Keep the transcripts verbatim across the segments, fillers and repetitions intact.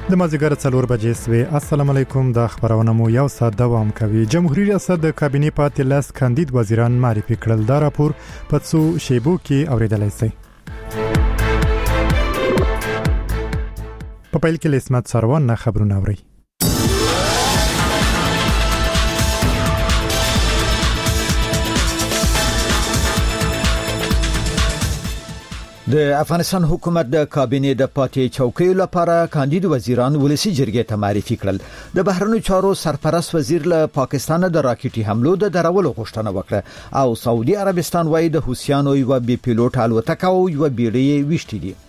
د مازیګر څلور بجې سوي. السلام علیکم. د خبرونه مو یو ساعت دوام کوي. جمهوریت ریاست د کابینې پاتې لاس کاندید وزیران معرفي کړل. دا راپور په څو شیبو کې اوریدلای شئ. په پیل کې لسمت سروان نه خبرونه اوري. د افغانستان حکومت د کابینې د پاتې چوکیو لپاره کاندید وزیران ولسی جرګې ته معرفي کړل. د بهرنیو چارو سرپرست وزیر له پاکستان د راکټي حملو د درولو غوښتنه وکړه او سعودي عربستان وايي د حوثیانو یو بي پیلوټ الوتکه او یو بیړۍ وشتي دي.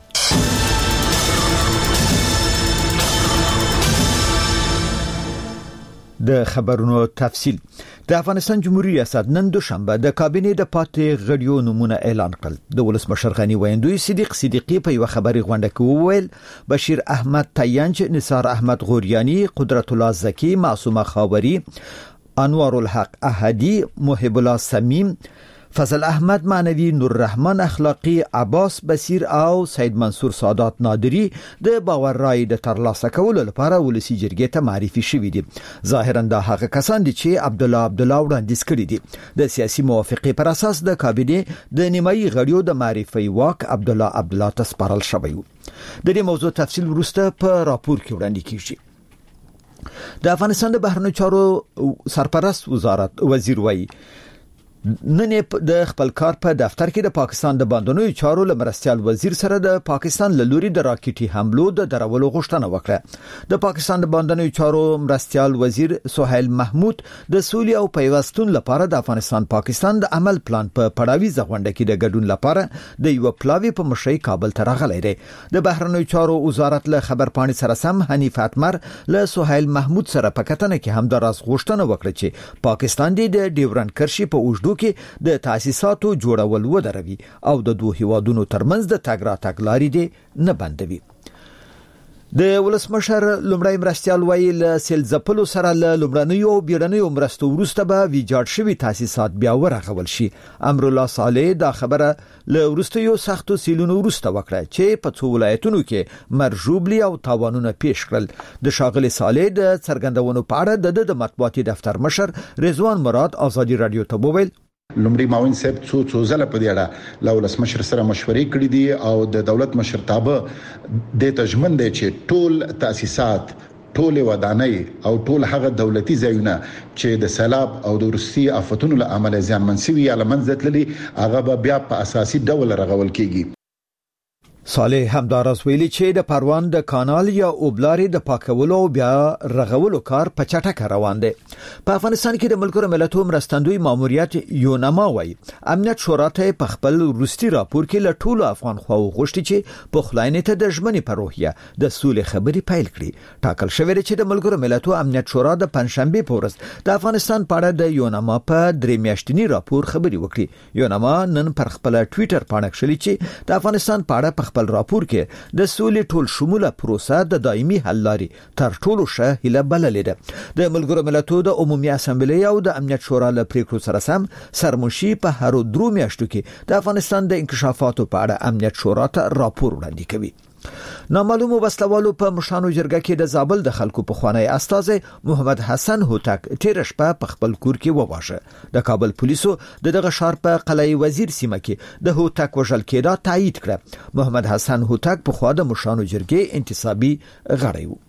د خبرونو تفصیل. د افغانستان جمهوریت ریاست نن دوشنبه د کابینې د پاتې غړیو نومونه اعلان کړل. د ولسمشر غنی ویندوی صدیق صدیقی په یو خبري غونډه کې وویل بشیر احمد تاینج، نثار احمد غوریانی، قدرت الله زکی، معصومه خاوری، انوار الحق احدی، محب الله سمیم، فضل احمد معنوی، نور رحمان اخلاقی، عباس بصیر او سید منصور سادات نادری د باور رای د ترلاسه کولو لپاره ولسی جرګې ته معرفي شوي دي. ظاهرا دا هغه کسان دي چې عبد الله عبد الله وړاندیز کړی دي. د سیاسي موافقه پر اساس د کابینې د نیمایي غړیو د معرفي واک عبد الله عبد الله ته سپارل شوی و. د دې موضوع تفصیل وروسته په راپور کې وړاندې کیږي. د افغانستان د بهرنیو چارو سرپرست وزارت وزیر وایي نن د خپل کار په دفتر کې د پاکستان د باندنوي چارو لمرستیال وزیر سره د پاکستان له لوري د راکټي حملو د درولو غوښتنه وکړه. د پاکستان د باندنوي چارو مرستیال وزیر سہیل محمود د سولې او پیوستون لپاره د افغانستان پاکستان د عمل پلان په پړاوي ځغونډه کې د ګډون لپاره د یو پلاوی په مشرۍ کابل ته راغلی دی. د بهرنیو چارو وزارت له خبرپاڼې سره سم حنیف اتمر له سہیل محمود سره په کتنه کې هم د راز غوښتنه وکړه چې پاکستان د ډیورند کرښې په اوږدو کې د تاسیساتو جوړول ودروي او د دوه هیوادونو ترمنځ د تګ راتګ لارې دې نه بندوي. د ولسمشر لومړی مرستیال وایي له سیل ځپلو سره له لومړنیو او بیړنیو مرستو وروسته به ویجاړ شوي تاسیسات بیا ورغول شي. امر الله صالح دا خبره له وروستیو سختو سیلونو وروسته وکړه چې په څو ولایتونو کې مرجوبلی او تاوانونه پیښ کړل. د شاغلي صالح د څرګندونو په اړه د مطبوعاتي دفتر مشر رضوان مراد آزادي رادیو ته وویل لومړی معاون صاحب څو څو ځله په دې اړه له ولسمشر سره مشورې کړې دي او د دولت مشرتابه د تجمن دي چې ټول تاسیسات، ټول ودانۍ او ټول هغه دولتي ځایونه چې د سیلاب او د روسي آفتونو له امله زیانمن شوي یا لمنځه تللي هغه بیا په اساسي ډول رغول کیږي. صالح همدارس ویلي چې د پروان د کانال یا اوبلاري د پاکولو او بیا رغولو کار په چټکه روان دی. په افغانستان کې د ملګرو ملتونو مرستندوی ماموریت یوناما وايي امنیت شورا ته په خپل روستي راپور کې له ټولو افغان خواو غوښتي چې په خلاینې ته د ژمنې په روحیه د سولې خبرې پیل کړي. ټاکل شوی چې د ملګرو ملتونو امنیت شورا د پنځشنبه په ورځ د افغانستان په اړه د یوناما په درې میاشتنی راپور خبري وکړي. یوناما نن پر خپل ټوئیټر باندې کړی چې د افغانستان په اړه خپل راپور کې د سولې ټول شموله پروسه د دایمي حل لاري تر ټولو ښه هیله بللې ده. د ملګرو ملتونو د عمومي اسامبلې او د امنیت شورا له پریکړو سره سم سرمنشي په هر درو میاشتو کې د افغانستان د انکشافاتو په اړه امنیت شورا ته راپور وړاندې کوي. نامعلومو وسلوالو په مشانو جرګه کې د زابل د خلکو په خوانی استاذ محمد حسن هوتک تیر شپه په خپل کور کې وواژه. د کابل پولیسو د دغه ښار په قلعه وزیر سیمه کې د هوتک وژل کېدا تایید کړه. محمد حسن هوتک په خوا د مشانو جرګې انتصابي غړی و.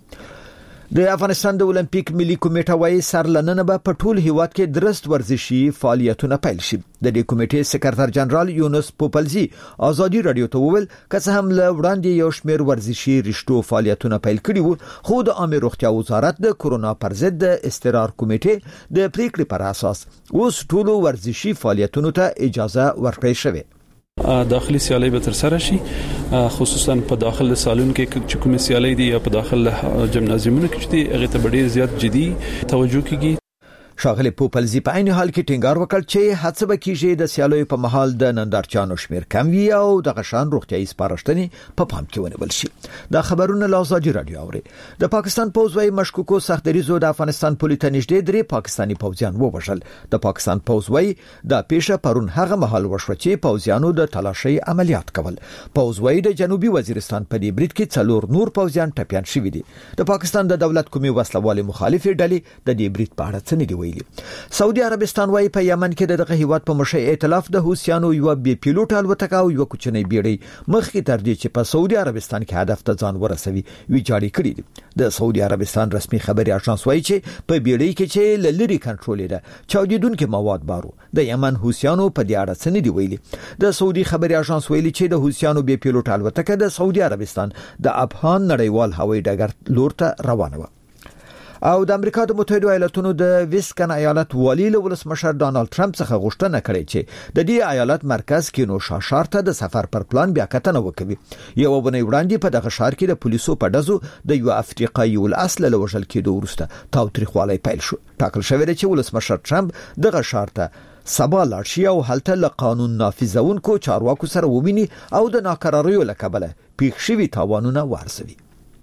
د افغانستان د اولمپیک ملي کمیټه وايي سرلننه به په ټول هیواد کې درست ورزشي فعالیتونه پیل شي. د دې کمیټې سکرټر جنرال یونس پوپلزی آزادي رادیو ته وویل که هم له وړاندې یو شمېر ورزشي رښتو فعالیتونه پیل کړي وو خو د عامه روغتیا وزارت د کورونا پر ضد د استقرار کمیټې د پریکړې پر اساس اوس ټول ورزشي فعالیتونو ته اجازه ورکړې شوه. داخلي سیالي به تر سره شي، خصوصا په داخل سالون کې چې کوم سیالي دي یا په داخل جمنازیمونو کې چې هغه ته ډېر زیات جدي توجه کیږي. شاغلی پوپلزی په عین حال کې ټینګار وکړ چې هڅه وکړي د سیالیو په محل د نندارچانو شمیر کم وي او د غشان روغتيایي سپارښتنې په پام کې ونیول شي. دا خبرونه له ازادي رادیو اوري. د پاکستان پوز وايي مشکوکو سختدریزو د افغانستان پولیس نږدې درې پاکستانی پوځیان ووژل. د پاکستان پوز وايي د پیښه پرون هغه محل وشو چې پوځیانو د تلاشي عملیات کول. پوز وايي د جنوبي وزیرستان په دې برید کې څلور نور پوځیان ټپيان شوي دي. د پاکستان د دولت کومي وسلوالي مخالفي ډلې د دې برید په اړه څه نه دی ویلي. سعودي عربستان وايي په یمن کې دغه هیواد په مشي ائتلاف د حوثیانو یو بي پیلوټ الوتکه او یو کوچنی بیړۍ مخکې تر دې چې په سعودي عربستان کې هدف ته ځان ورسوي ویجاړی کړی دي. د سعودي عربستان رسمي خبري اژانس وايي چې په بیړۍ کې چې لری کنټرول ده چاودیدونکو مواد بارو د یمن حوثیانو په دې اړه څه نه دی ویلي. د سعودي خبري اژانس ویلي چې د حوثیانو بي پیلوټ الوتکه د سعودي عربستان د افغان نړیوال هوایي ډګر لور ته روانه و. او د امریکا د متحده ایالاتونو د ویسکن ایالت والی له ولسمشر ډانلډ ټرمپ څخه غوښتنه کړې چې د دې ایالت مرکز کې نو شاشار ته د سفر پر پلان بیا کتنه وکړي. یو ونه وړاندې په دغه ښار کې د پولیسو په دزو د یو افریقایي الاصل له وژل کېدو وروسته تاوتریخوالی پیل شو. ټاکل شوی دی چې ولسمشر ټرمپ دغه ښار ته سبا لاړ شي او هلته له قانون نافذونکو چارواکو سره وویني او د ناکراریو له کبله پیښ شوي تاوانونه وارزوي.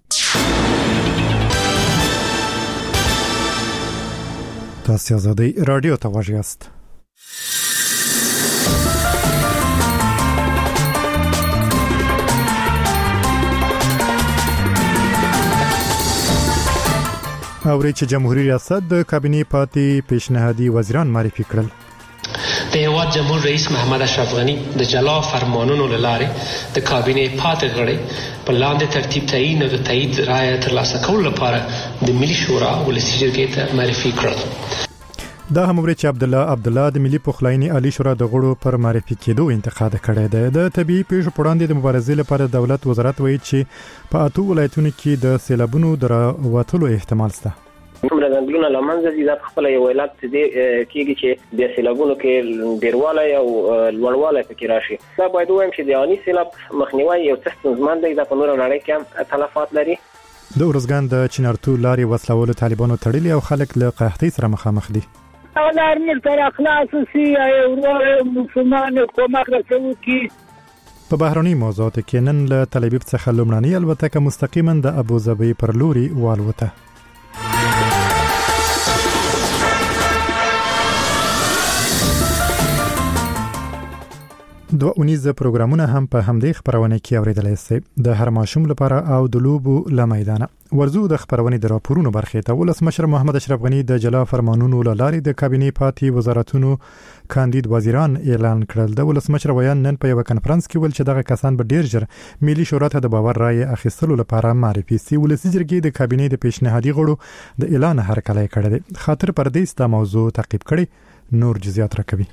تاسو آزادی رادیو ته واژی است. اوري چې جمهوریت ریاست د کابینې پاتې پیشنهادي وزیران معرفي کړل. د هیواد جمهور رئیس محمد اشرف غنی د جلا فرمانونو لاره د کابینې پاتې غړي په لاندې ترتیب تعیین او د تایید رائے ترلاسه کولو لپاره د ملي شورا ولسی جرګې ته معرفي کړل. دا هم ورته عبد الله عبد الله د ملي پخلایني عالی شورا د غړو پر معرفي کېدو انتقاد کړی دی. د طبي پیښو په وړاندې د مبارزې لپاره دولت وزارت وایي چې په اته ولایتونو کې د سیلابونو دراوتلو احتمال شته. کوم رنګونه لمنځه دي د خپل یو ولایت دې کېږي چې د سیلابونو کې ډیرواله او لوړواله پکې راشي. دا باید وایم چې د اني سیلاب مخنیوي یو څه ستونزمن دی. د پنور نړۍ کې تلفات لري. د ورزګان د چنارتو لارې وسلوالو طالبانو تړلي او خلک له قحطۍ سره مخامخ دي. اولار ملتر اخلاص سی او مسلمان کومک رسول کی په بهرني موضوعات کې نن له تل ابیب څخه لومړنی الوتکه مستقیما د ابوظبي پر لوري والوته. دوه اونیزه پروګرامونه هم په همدې خبرونه کې اوریدلای شئ. د هر ماشوم لپاره او د لوبو لمیدانه ورزو د خبرونې د راپورونو برخې ته ولسمشر محمد اشرف غنی د جلا فرمانونو لارې د کابینې پاتې وزارتونو کاندید وزیران اعلان کړل. د ولسمشر ویان نن په یو کانفرنس کې ول چې دغه کسان به ډیر ژر ملي شورا ته د باور رائے اخیستلو لپاره معرفي سي. ولسی جرګې د کابینې د پیشنهادي غړو د اعلان هرکلی کړی دی. خاطر پردیس د موضوع تعقیب کړي نور جزئیات راکوي.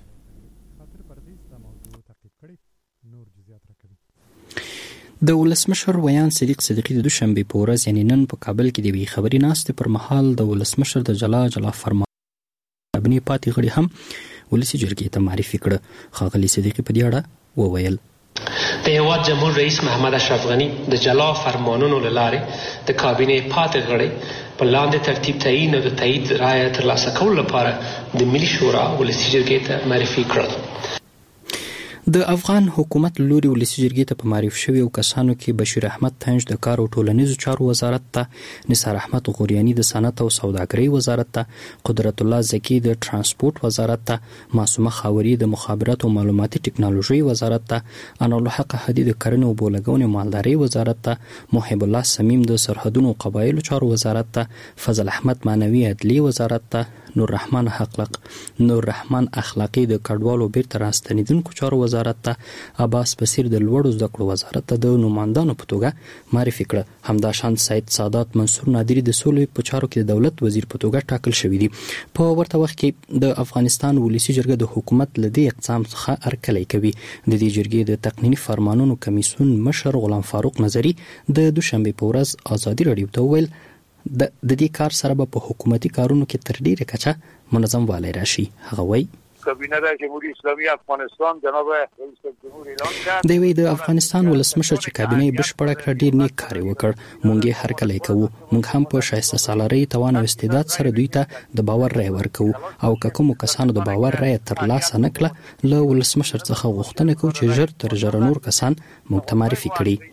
د ولسمشر ویان صدیق صدیقی د دوشنبه په ورځ یعنی نن په کابل کې د وی خبري ناشته پر مهال د ولسمشر د جلا جلا فرمان کابینې پاتې غړي هم ولسی جرګې ته معرفي کړ. خاغلی صدیقی په دې اړه وویل د هیواد جمهور رئیس محمد اشرف غنی د جلا فرمانونو لاره د کابینې پاتې غړي په لاندې ترتیب تعیین او د تایید رائے ترلاسه کولو لپاره د ملي شورا ولسی جرګې ته معرفي کړل. د افغان حکومت لوري ولسی جرګې ته په معرفي شوی او کسانو کې بشیر احمد تنج د کار او ټولنیزو چارو وزارت ته، نثار احمد غوریانی د صنعت او سوداګرۍ وزارت ته، قدرت الله زکی د ترانسپورت وزارت ته، معصومه خاوري د مخابرات او معلوماتي ټکنالوژي وزارت ته، انالحق هدی د کرنې او بولګونې مالداري وزارت ته، محب الله سمیم د سرحدونو او قبایلو چارو وزارت ته، فضل احمد معنوي عدلی وزارت ته، نور رحمان حقلق نور رحمان اخلاقی د کډوالو بیرته راستنیدونکو چارو وزارت ته، عباس بصیر د لوړو زده کړو وزارت ته د نوماندانو په توګه معرفي کړه. همداشان سید سادات منصور نادری د سولې په چارو کې د دولت وزیر په توګه ټاکل شوی دی. په ورته وخت کې د افغانستان ولسی جرګه د حکومت لدی اقسام څخه ارکلای کوي. د دې جرګې د تقنینی فرمانونو کمیسیون مشر غلام فاروق نظری د دوشنبه په ورځ ازادي رادیو ته ویل د دې کار سره په حکومتي کارونو کې تر ډیره کچه منظم والی راشي. هغه وایي کابینه د جمهوریت اسلامي افغانستان جناب رئیس جمهور اعلان کړ. د وی د افغانستان ولسمشر چې کابینه بشپړه کړ ډیر نیک کار وکړ. مونږ هر کله کوو. مونږ هم په شایسته سالاري توان او استعداد سره دوی ته د باور رای ورکو او کوم کسانو د باور رای تر لاسه نکړه له ولسمشر څخه غوښتنه کوي چې ژر تر ژره نور کسان موږ ته معرفي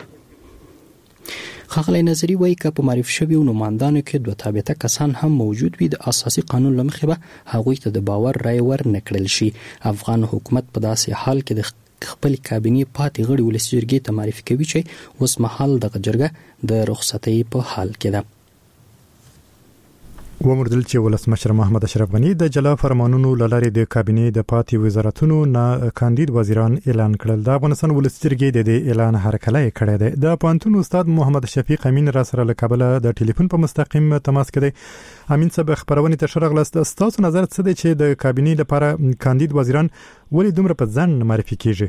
کړي. ښاغلی نظري وایي که په معرفي شویو نمایندانو کې دوه تابعه کسان هم موجود وي د اساسي قانون له مخې به هغوی ته د باور رای ور نه کړل شي. افغان حکومت په داسې حال کې د خپل کابینې پاتې غړي ولسي جرګې ته معرفي کوي چې اوس مهال دغه جرګه د رخصتۍ په حال کې ده. ومردل چې ولسمشر محمد اشرف غنی د جلا فرمانونو لارې د کابینې د پاتې وزارتونو نه کاندید وزیران اعلان کړل. د افغانستان ولسي جرګې د دې اعلان هرکلی کړی دی. د پوهنتون استاد محمد شفیق امین را سره له کابل د ټلیفون په مستقیم تماس کې دی. امین صاحب خبرونه ته شرغلست. تاسو نظر څه دی چې د کابینې لپاره کاندید وزیران ولې دومره په ځان معرفي کیږي؟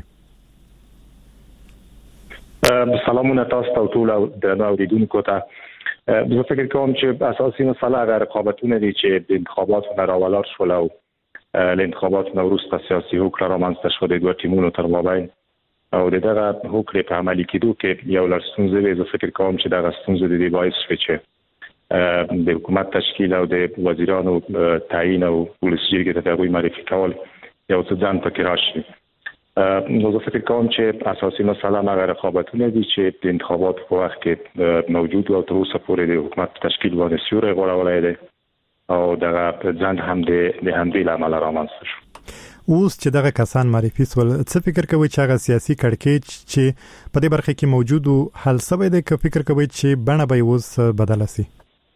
سلامونه تاسو ته ټول د اوریدونکو ته. زه فکر کوم چې اساسي مسله هغه رقابتونه دي چې د انتخاباتو نه راولار شول او له انتخاباتو نه وروسته سیاسي هوکړه رامنځته شوه د دوه ټیمونو تر مابین او دغه هوکړې په عملي کېدو کې یو لړ ستونزې وې. زه فکر کوم چې دغه ستونزې د دې باعث شوې چې د حکومت تشکیل او د وزیرانو تعیین او ولسي جرګې ته د هغوی معرفي کول یو څه ځان پکې راشي. نو زه فکر کوم چې اساسي مسله هغه رقابتونه دي چې د انتخاباتو په وخت کې موجود او تر اوسه پورې د حکومت تشکیل باندې سیوری غوړولی دی او دغه ځند هم د همدې له امله رامنځته شو. اوس چې دغه کسان معرفي سول څه فکر کوي چې هغه سیاسي کړکېچ چې په دې برخه کې موجود او حل سوی دی که فکر کوي چې بڼه به اوس بدله شي؟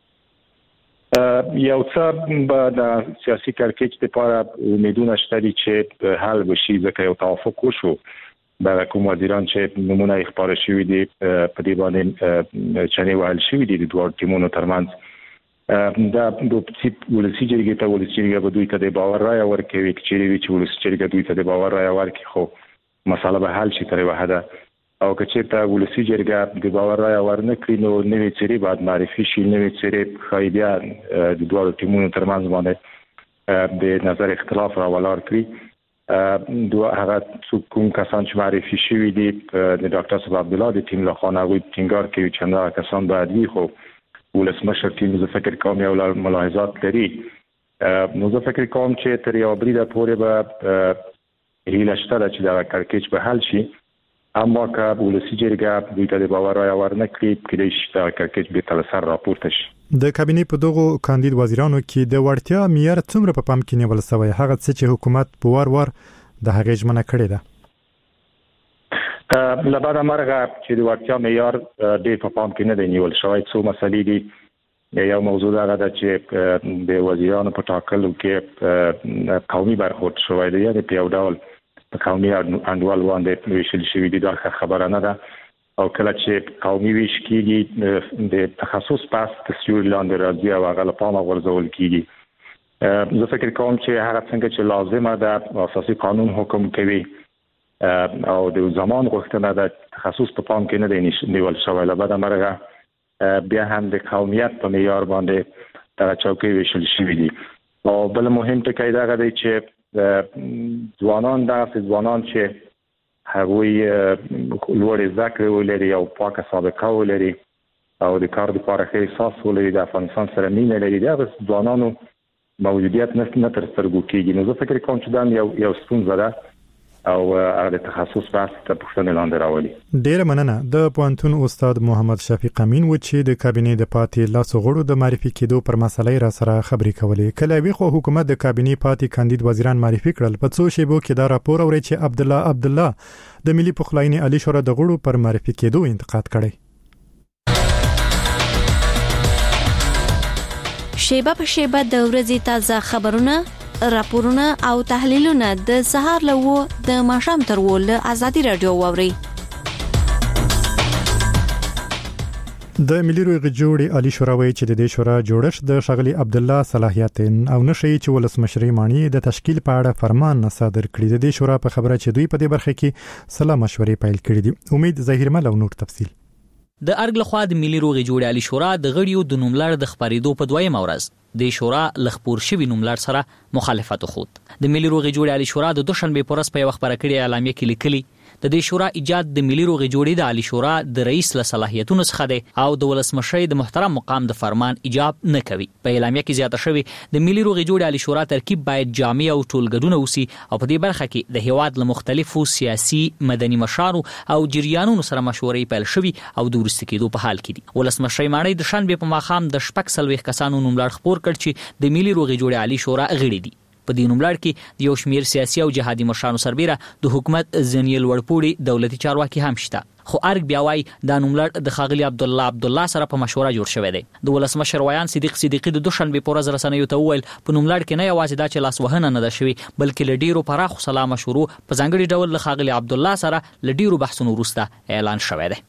یو څه به د سیاسي کړکېچ لپاره امیدونه شته دي چې حل وشي ځکه یو توافق وشو د کوم وزیران چې نمونه یې خپاره شوي دي په دې باندې چنې وهل شوي دي د دواړو ټیمونو ترمنځ. دا د ولسي جرګې ته ولسي جرګه به دوی ته د باور رایه ورکوي که چیرې وي چې ولسي جرګه دوی ته د باور رایه ورکړي خو مسله به حل شي تر یوه حده او که چېرته ولسي جرګه د باور رایه ورنه کړي نو نوې څېرې باید معرفي شي. نوې څېرې ښایي بیا د دواړو ټیمونو ترمنځ باندې د نظر اختلاف راولار کړي. دوه هغه څوک کوم کسان چې معرفي شوي دي د ډاکټر صاحب عبدالله د ټیم لخوا هغوی ټینګار کوي چې همدغه کسان باید وي خو ولسمشر ټیم زه فکر کوم یو ملاحظات لري. نو زه فکر کوم چې تر یوه بریده پورې به هیله شته ده چې دغه کړکېچ به حل شي اما که ولسي جرګه دوی ته د باور رایه ورنه کړي کېدای شي دغه کړکېچ بېرته له سر راپورته شي. د کابینې په دغو کاندید وزیرانو کې د وړتیا معیار څومره په پام کې نیول شوی هغه څه چې حکومت په وار وار د هغې ژمنه کړې ده؟ له بده مرغه چې د وړتیا معیار ډېر په پام کې نه دی نیول شوی. څو مسلې دي. یو موضوع هغه ده چې د وزیرانو په ټاکلو کې قومي برخورد شوی دی یعنې په یو ډول په قومي انډول باندې ویشل شوي دي. دا خبره نه ده او کله چې قومي ویش کېږي د تخصص پس د سیوري لاندې راځي او هغه له پامه غورځول کېږي. زه فکر کوم چې هغه څنګه چې لازمه ده اساسي قانون حکم کوي او د زمان غوښتنه ده تخصص په پام کې نه دی نیول شوی. له بده مرغه بیا هم د قومیت په معیار باندې دغه چوکۍ ویشل شوي دي. او بل مهم ټکی دغه دی چې ځوانان دغسې ځوانان چې هغوی لوړې زده کړې ولري او پاکه سابقه ولري او د کار لپاره ښه احساس ولري د افغانستان سره مینه لري دغه ځوانانو موجودیت نه تر سترګو کېږي. نو زه فکر کوم چې دا یو یو ستونزه ده او هغه د تخصص بحث ته پوښتنې لاندې راولي. ډېره مننه. د پوهنتون استاد محمد شفیق امین و چې د کابینې د پاتې لاسو غړو د معرفي کېدو پر مسلې را سره خبرې کولې. کله وی خو حکومت د کابینې پاتې کاندید وزیران معرفي کړل په څو شیبو کې دا راپور اوري چې عبدالله عبدالله د ملي پخلاینې عالی شورا د غړو پر معرفي کېدو انتقاد کړی. شیبه په شیبه د ورځې تازه خبرونه راپورونه او تحلیلونه د سهار له وو د ماښام تر وو له ازادي رادیو واوري. د ملي روغې جوړې عالی شورا وایي چې د دې شورا جوړښت د ښاغلي عبدالله صلاحیت او نشي چې ولسمشري مانی د تشکیل په اړه فرمان صادر کړی. د دې شورا په خبره چې دوی په دې برخه کې سلا مشورې پیل کړې دي. امید ظاهر مل او نور تفصیل. د ارګ لخوا د ملي روغې جوړې عالی شورا د غړیو د نوملړ د خبرېدو په دویمه ورځ د شورا لخپور شوی نوملړ سره مخالفت وخوت. د ملي روغې جوړې عالی شورا د دوشنبه په ورځ په وخت پرکړې اعلامیه کې لیکلي د دې شورا ایجاد د ملي روغې جوړې د عالی شورا د رئیس له صلاحیتونو څخه دی او د ولسمشر د محترم مقام د فرمان ایجاب نه کوي. په اعلامیه کې زیاته شوی د ملي روغې جوړې عالی شورا ترکیب باید جامع او ټولګډونه وسی او په دې برخه کې د هیواد له مختلفو سیاسي مدني مشارو او جریانونو سره مشورې پیل شوی او د ورستي کېدو په حال کې دي. ولسمشر ماڼۍ د شنبه په ماخام د شپږ سلويخ کسانو نوملړ خپور کړ چې د ملي روغې جوړې عالی شورا غړي دي. په دې نوملړ کې د یو شمیر سیاسي او جهادي مشرانو سربېره د حکومت ځینې لوړپوړي دولتي چارواکي هم شته. خو ارګ بیا وايي دا نوملړ د خاغلی عبد الله عبد الله سره په مشوره جوړ شوی دی. د ولسمشر ویان صدیق صدیقی د دوشنبه په ورځ رسنیو ته وویل په نوملړ کې نه یوازې دا چې لاس وهنه نه ده شوی بلکې له ډیرو پراخو سلا مشورو په ځانګړي ډول له خاغلی عبد الله سره له ډیرو بحثونو وروسته اعلان شوی دی.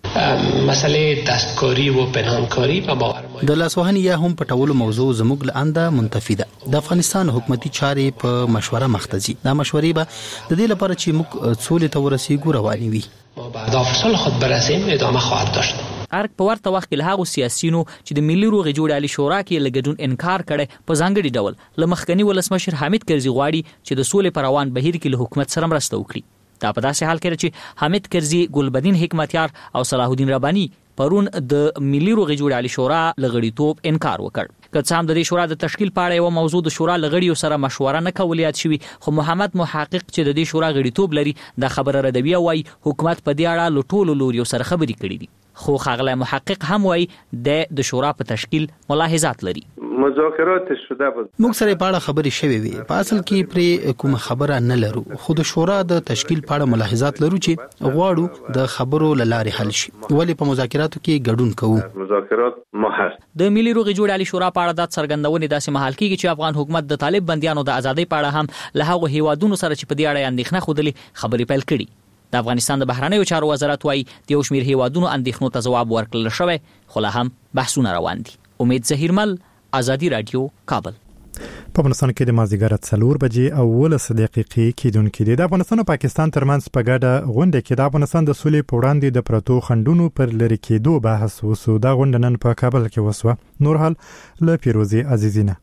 مسئله دستکاری و پنهانکاری په باور د لاس وهنې یا هم پټولو موضوع زموږ له انده منتفی ده. د افغانستان حکومتي چارې په مشوره مختزي. دا مشورې به د دې لپاره چې موږ څولې ته ورسېږو روانې وي. ما بعد افصل خود برسیم ادامه خواهد داشت. ارګ په ورته وخت کې له هغو سیاسيونو چې د ملي روغې جوړې عالی شورا کې لګډون انکار کړي په ځانګړي ډول له مخکنی ولسمشر حامد کرزي غواړي چې د سولې پر روان بهیر کې له حکومت سره مرسته وکړي. دا په داسې حال کې چې حامد کرزي، ګلبدین حکمتیار او صلاح الدین ربانی پرون د ملي روغې جوړې عالی شورا لغړیتوب انکار وکړ. که څه هم د دې شورا د تشکیل په اړه یو موضوع د شورا لغړیو سره مشوره نه کول یاد شوی، خو محمد محقق چې د دې شورا غړیتوب لري دا خبره ردوی وای حکومت په دې اړه لټول لوري سره خبري کړې دي. خو خاغلی محقق هم وای د شورا په تشکیل ملاحظات لري. مذاکرات شده بود. موږ سره په اړه خبرې شوې وي. په اصل کې پرې کوم خبره نه لرو، خو د شورا د تشکیل په اړه ملاحظات لرو چې غواړو د خبرو لارې حل شي. ولې په مذاکراتو کې ګډون کوو؟ مذاکرات محض د ملي روغې جوړې عالی شورا په اړه د څرګندونې داسې مهال کېږي چې افغان حکومت د طالب بنديانو د ازادۍ په اړه هم له هغو هیوادونو سره چې په دې اړه اندېښنه خوده خبرې پیل کړي. د افغانستان د بهرنیو چارو وزارت وايي د یو شمېر هیوادونو اندېښنو ته ځواب ورکړل شوی، خو لا هم بحثونه روان دي. امید ظهیرمل، ازادي رادیو، کابل. په افغانستان کې د مازیګر څلور بجې او ولس دقیقې کېدونکې دي. د افغانستان او پاکستان ترمنځ په ګډه غونډه کې د افغانستان د سولې په وړاندې د پرتو خنډونو پر لرې کېدو بحث وسو. دا غونډه نن په کابل کې وسوه. نور حال له پیروزي عزیزینه.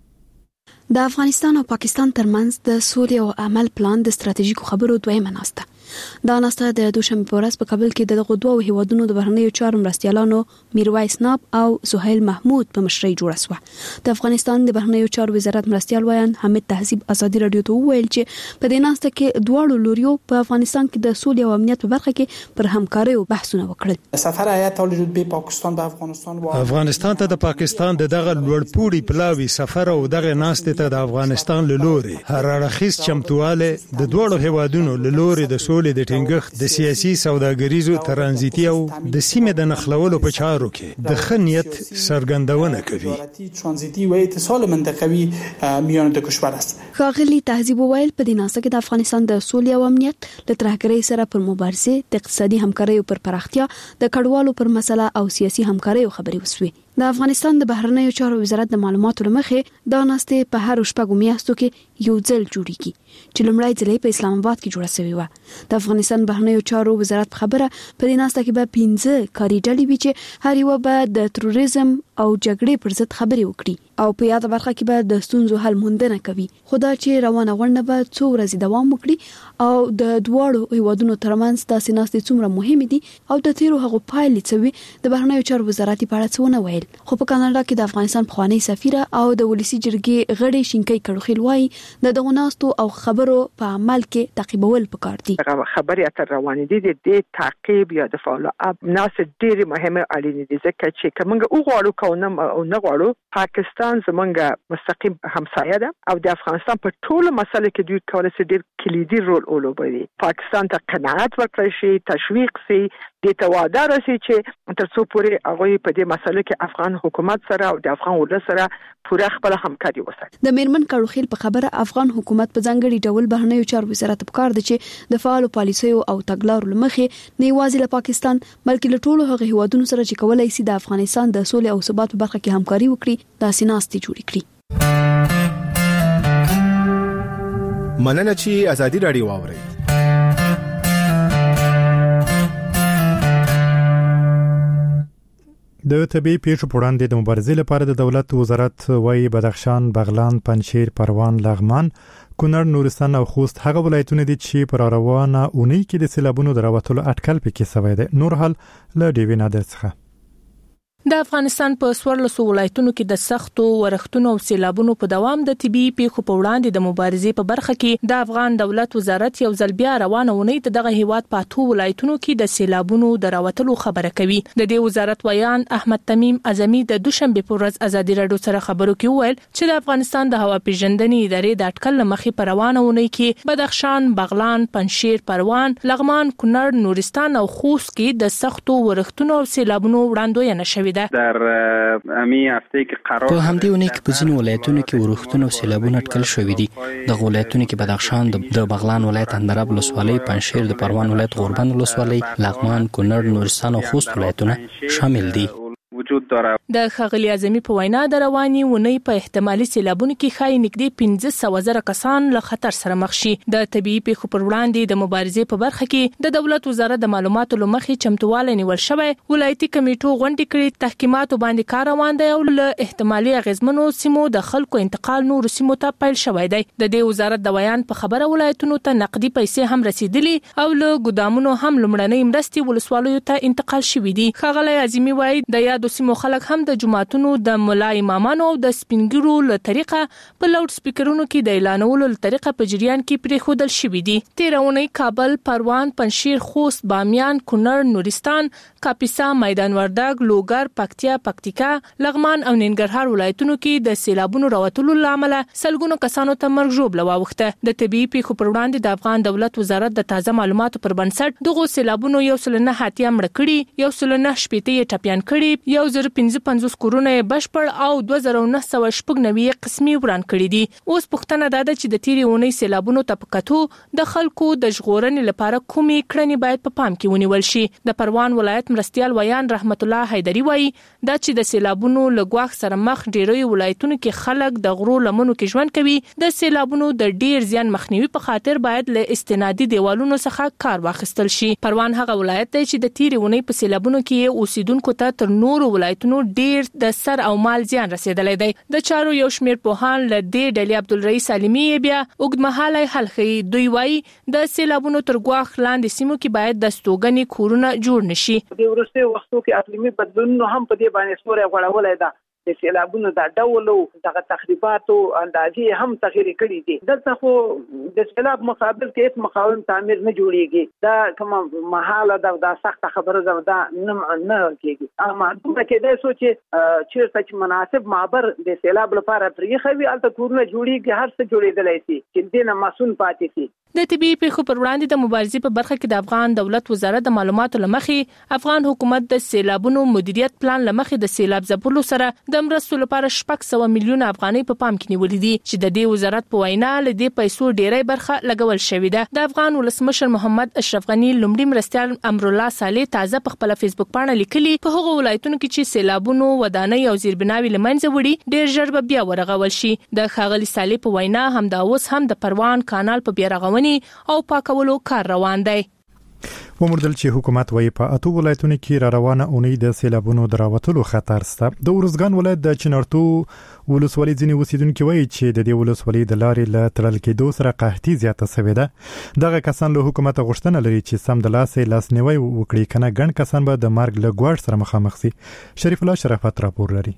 د افغانستان او پاکستان ترمنځ د سولې او عمل پلان د ستراتیژیکو خبرو دویمه ناسته. دا ناسته د دوشنبه په ورځ په کابل کې د دغو دوه هیوادونو د بهرنیو چارو مرستیالانو میرویس ناب او سهیل محمود په مشرۍ جوړه شوه. د افغانستان د بهرنیو چارو وزارت مرستیال ویان حمید تهذیب ازادي رادیو ته وویل چې په دې ناسته کې دواړو لوریو په افغانستان کې د سولې او امنیت په برخه کې پر همکارۍ بحثونه وکړل. سفر هیئت الجنوبی پاکستان به افغانستان و افغانستان ته د پاکستان د دغه لوړپوړي پلاوي سفر او دغه ناسته ته د افغانستان له لوري هر اړخیز چمتواله د دوړو هیوادونو له لوري د سولې د ټینګښت د سیاسي سوداګریزو ترانزیتي او د سیمې د نخلولو په چارو کې د خنیت سرګندونه کوي. ترانزیتي و اتصال منطقوي میان د کشور است. خاغلی تهذیب ویل په دې ناسته کې د افغانستان د سولې او امنیت د ترهګرۍ سره پر مبارزه، د اقتصادي همکارۍ پر پراختیا، د کډوالو پر مسله او سیاسي همکارۍ خبرې وسوي. د افغانستان د بهرنیو چارو وزارت د معلوماتو لمخې دا ناسته په هر شپږو میاشتو کې یو ځل جوړیږي چې لومړی ځل په اسلام آباد کې جوړه شوې و. د افغانستان بهرنیو چارو وزارت خبره په دې ناسته کې به پنځه کاري ډلې وي چې هر یو به د تروریزم او جګړې پر ضد خبرې وکړي او په یاد برخه کې به د ستونزو حل موندنه کوي. خدا چې روانه غونډه به څو ورځې دوام وکړي او د دواړو هیوادونو ترمنځ داسې ناستې څومره مهمه دي او د تیرو هغو پایلې څه وي د بهرنیو چارو وزارت په اړه څه ونه ویل. خو په کاناډا کې د افغانستان پخوانی سفیر او د ولسی جرګې غړي شینکۍ کړوخیل وایي د دغه ناستو او خبرو په عمل کې تعقیبول پکار دي. خبرې اتر روان دي د تعقیب یا د فالو اپ ناس ډېر مهمه اړینه دي ځکه چې کومه وګړو کوم او نه غواړو پاکستان زمونږ مستقیم همسایه ده او د افغانستان په ټولو مسله کې دوی کولای شي ډېر کلیدي رول ولوبوي. پاکستان ته قناعت ورکړي شي، تشویق شي، د توادر راسي چې تر څو پورې هغه په دې مسله کې افغان حکومت سره او د افغان ولس سره پوره خپل همکاري وساتي. د میرمن کړوخیل په خبره افغان حکومت په ځانګړي ډول بهرنیو چارو وزارت په کار دي چې د فعال پالیسیو او تګلارو لمخې نه یوازې له پاکستان بلکې له ټولو هغه هیوادونو سره چې کولای شي د افغانستان د سولې او ثبات په برخه کې همکاري وکړي دا سیناستي جوړ کړي. مننه چې ازادي رادیو واوري. د طبي پیښو په وړاندې د مبارزې لپاره د دولت وزارت وايي بدخشان، بغلان، پنجشیر، پروان، لغمان، کونړ، نورستان او خوست هغه ولایتونه دي چې پر روانه اونۍ کې د سیلابونو دراوتلو اټکل پکې شوی دی. نور حال له ډیوی نادر څخه. د افغانستان په سورلسو ولایتونو کې د سختو ورښتونو او سیلابونو په دوام د طبي پیښو په وړاندې د مبارزې په برخه کې د افغان دولت وزارت یو ځل بیا روانه ونې ته دغه هیواد په اتو ولایتونو کې د سیلابونو د راوتلو خبره کوي. د دې وزارت ویان احمد تمیم اعظمي د دوشنبه په ورځ ازادي راډیو سره خبرو کې وویل چې د افغانستان د هوا پیژندنې ادارې د اټکل مخې په روانه ونې کې بدخشان، بغلان، پنجشیر، پروان، لغمان، کونړ، نورستان او خوست کې د سختو ورښتونو او سیلابونو وړاندوینه شوې. در امی هفته کې قرار په همدې ونې کې په ځینو ولایتونو کې ورښتونه او سیلابونه اټکل شوي دي. د ولایتونو کې بدخشان، د بغلان ولایت اندراب ولسوالۍ، پنجشیر، د پروان ولایت غوربند ولسوالۍ، لغمان، کونړ، نورستان او خوست ولایتونه شامل دي. وجود داره. د خغلی اعظمي په وینا د رواني ونې په احتمالي سیلابونو کې خای نږدې پنځه سوه زره کسان له خطر سره مخ شي. د طبي پیښو پر وړاندې د مبارزې په برخه کې د دولت وزارت د معلوماتو لمخې چمتواله نیول شوی. ولایتي کمیټو غونډې کړې، تحقیقات باندې کار روان دی او له احتمالي اغیزمنو سیمو د خلکو انتقال نور سیمو ته پیل شوی دی. د دې وزارت د ویان په خبره ولایتونو ته نقدي پیسې هم رسیدلي او له ګودامونو هم لمړنۍ مرستې ولسوالیو ته انتقال شوې دي. خغلی اعظمي وایي د یادو سیمو خلک هم د جماعتونو د ملا امامانو او د سپینګرو له طریقه په لاوډ سپیکرونو کې د اعلانولو له طریقه په جریان کې پرې خودل شوې دي. تیرونی کابل، پروان، پنجشیر، خوست، بامیان، کونړ، نورستان، کاپیسا، میدان وردګ، لوګر، پکتیا، پکتیکا، لغمان او ننګرهار ولایتونو کې د سیلابونو راوتلو لامل سلګونو کسانو ته مرګ ژوبله واوښته. د طبي پیښو پر وړاندې د افغان دولت وزارت د تازه معلوماتو پر بنسټ دغه سیلابونو یو سل نه هاتیا مړ کړي، یو سل نه شپېته یې ټپيان کړي، یو زر پنځه پنځوس کورونه بشپړ او دوه زره نه سوه شپږ نوي قسمي وران کړي دي. اوس پوښتنه ده چې د تیری اونۍ سیلابونو ته پکاتو د خلکو د ژغورنې لپاره کومې کړنې باید په پام کې ونیول شي. د پروان ولایت مرستيال ویان رحمت الله حیدری وایي دا چې د سیلابونو لګواخ سره مخ ډیری ولایتونو کې خلک د غرو لمنو کې ژوند کوي. د سیلابونو د ډیر زیان مخنیوي په خاطر باید له استنادي دیوالونو څخه کار واخیستل شي. پروان هغه ولایت دی چې د تیری اونۍ په سیلابونو کې اوسیدونکو ته تر نورو ولایتونو ډیر د سر او مال زیان رسیدلی دی. د چارو یو شمیر پوهان له دې ډلې عبدالرئیس علمي بیا اوږدمهاله حل ښیي. دوی وایي د سیلابونو تر ګواښ لاندې سیمو کې باید د ستوګنې کورونه جوړ نشي. د وروستیو وختو کې اقلیمي بدلونونو هم په دې باندې ستوری غوړولی ده. د سیلابونو د ډولو دغه تخریباتو اندازې هم تغیر کړي دي. دلته خو د سیلاب مقابل کې هیڅ مقاوم تعمیر نه جوړیږي. دا کومه محاله ده، دا سخت خبره ده، دا نه نه کېږي. اما دومره کېدای شو چې چیرته چې مناسب معبر د سیلاب لپاره پرېښوي هلته کورونه جوړیږي، هر څه جوړېدلی شي چې دې نه مسؤل پاتې شي. د طبي پیښو پر وړاندې د مبارزې په برخه کې د افغان دولت وزارت د معلوماتو لمخې افغان حکومت د سیلابونو مدیریت پلان لمخې د سیلاب ځپلو سره د مرستو لپاره شپږ سوه میلیونه افغانۍ په پام کې نیولې دي چې د دې وزارت په وینا له دې پیسو ډیری برخه لګول شوې ده. د افغان ولسمشر محمد اشرف غنی لومړي مرستيال امرالله صالح تازه په خپل فیسبوک باندې لیکلي په هغو ولایتونو کې چې سیلابونو ودانۍ او زیربناوي لمنځه وړي ډیر ژر به بیا ورغول شي. د ښاغلي صالح په وینا هم دا اوس هم د پروان کانال په بیا رغونې او پاکولو کار روان دی. ومردل چې حکومت وايي په اتو ولایتونو کې را روانه اونۍ د سیلابونو دراوتلو خطر شته. د ورزګان ولایت د چنارتو ولسوالۍ ځینې اوسیدونکو وایي چې د دې ولسوالۍ د لارې له تړل کېدو سره قحطي زیاته شوې ده. دغه کسان له حکومت غوښتنه لري چې سم د لاسې لاسنیوي وکړي، کنه ګڼ کسان به د مرګ له ګواښ سره مخامخ شي. شریف الله شرافت راپور لري.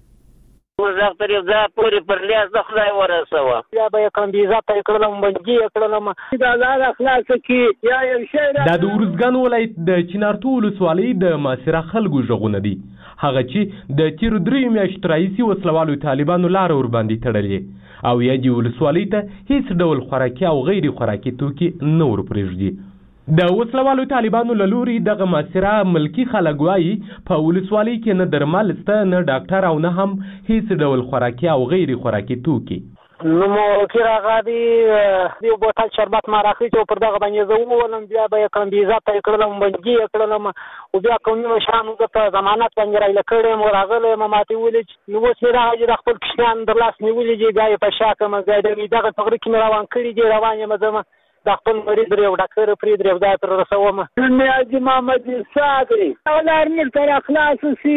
وزغ تر یو ځای پورې پر لیاز د خدای ورسوه یا به یې کمبیزه ته یې کړلم بندګي یې کړلم دا لاره خلاصه کړي یا یو شی دا د ورزګان ولایت د چنارتو ولسوالۍ د معاصره خلکو غږونه دي، هغه چې د تیرو دریو میاشتو راهیسې وسلوالو طالبانو لاره ورباندې تړلې او یادې ولسوالۍ ته هیڅ ډول خوراکي او غیر خوراکي توکي نه ورپرېږدي. د وسلوالو طالبانو له لوري دغه معاصره ملکي خلک وایي په ولسوالۍ کې نه درمل شته، نه ډاکټر او نه هم هیڅ ډول خوراکي او غیر خوراکي توکي. نو مو کې راغادي یو بوتل شربت ما راخې چې پر دغه باندې زه وولم بیا به یې کمبیزه ته یې کړلم بندګي یې کړلم او بیا کومې مشرانو زه په ضمانت باندې رایله کړی یم راغلی یم ما ته یې ویلې چې نو اوس مې راغلي د خپل کوچنیان در لاس نیولي دي بیا یې په شا کړم بیا دغه ټغري کې مې روان کړي دي روان یم زه د خپل مریض یو ډاکټر پرې درې ځای پر رسوم. نیازي محمد صادري اولار مل تر اخلاص سي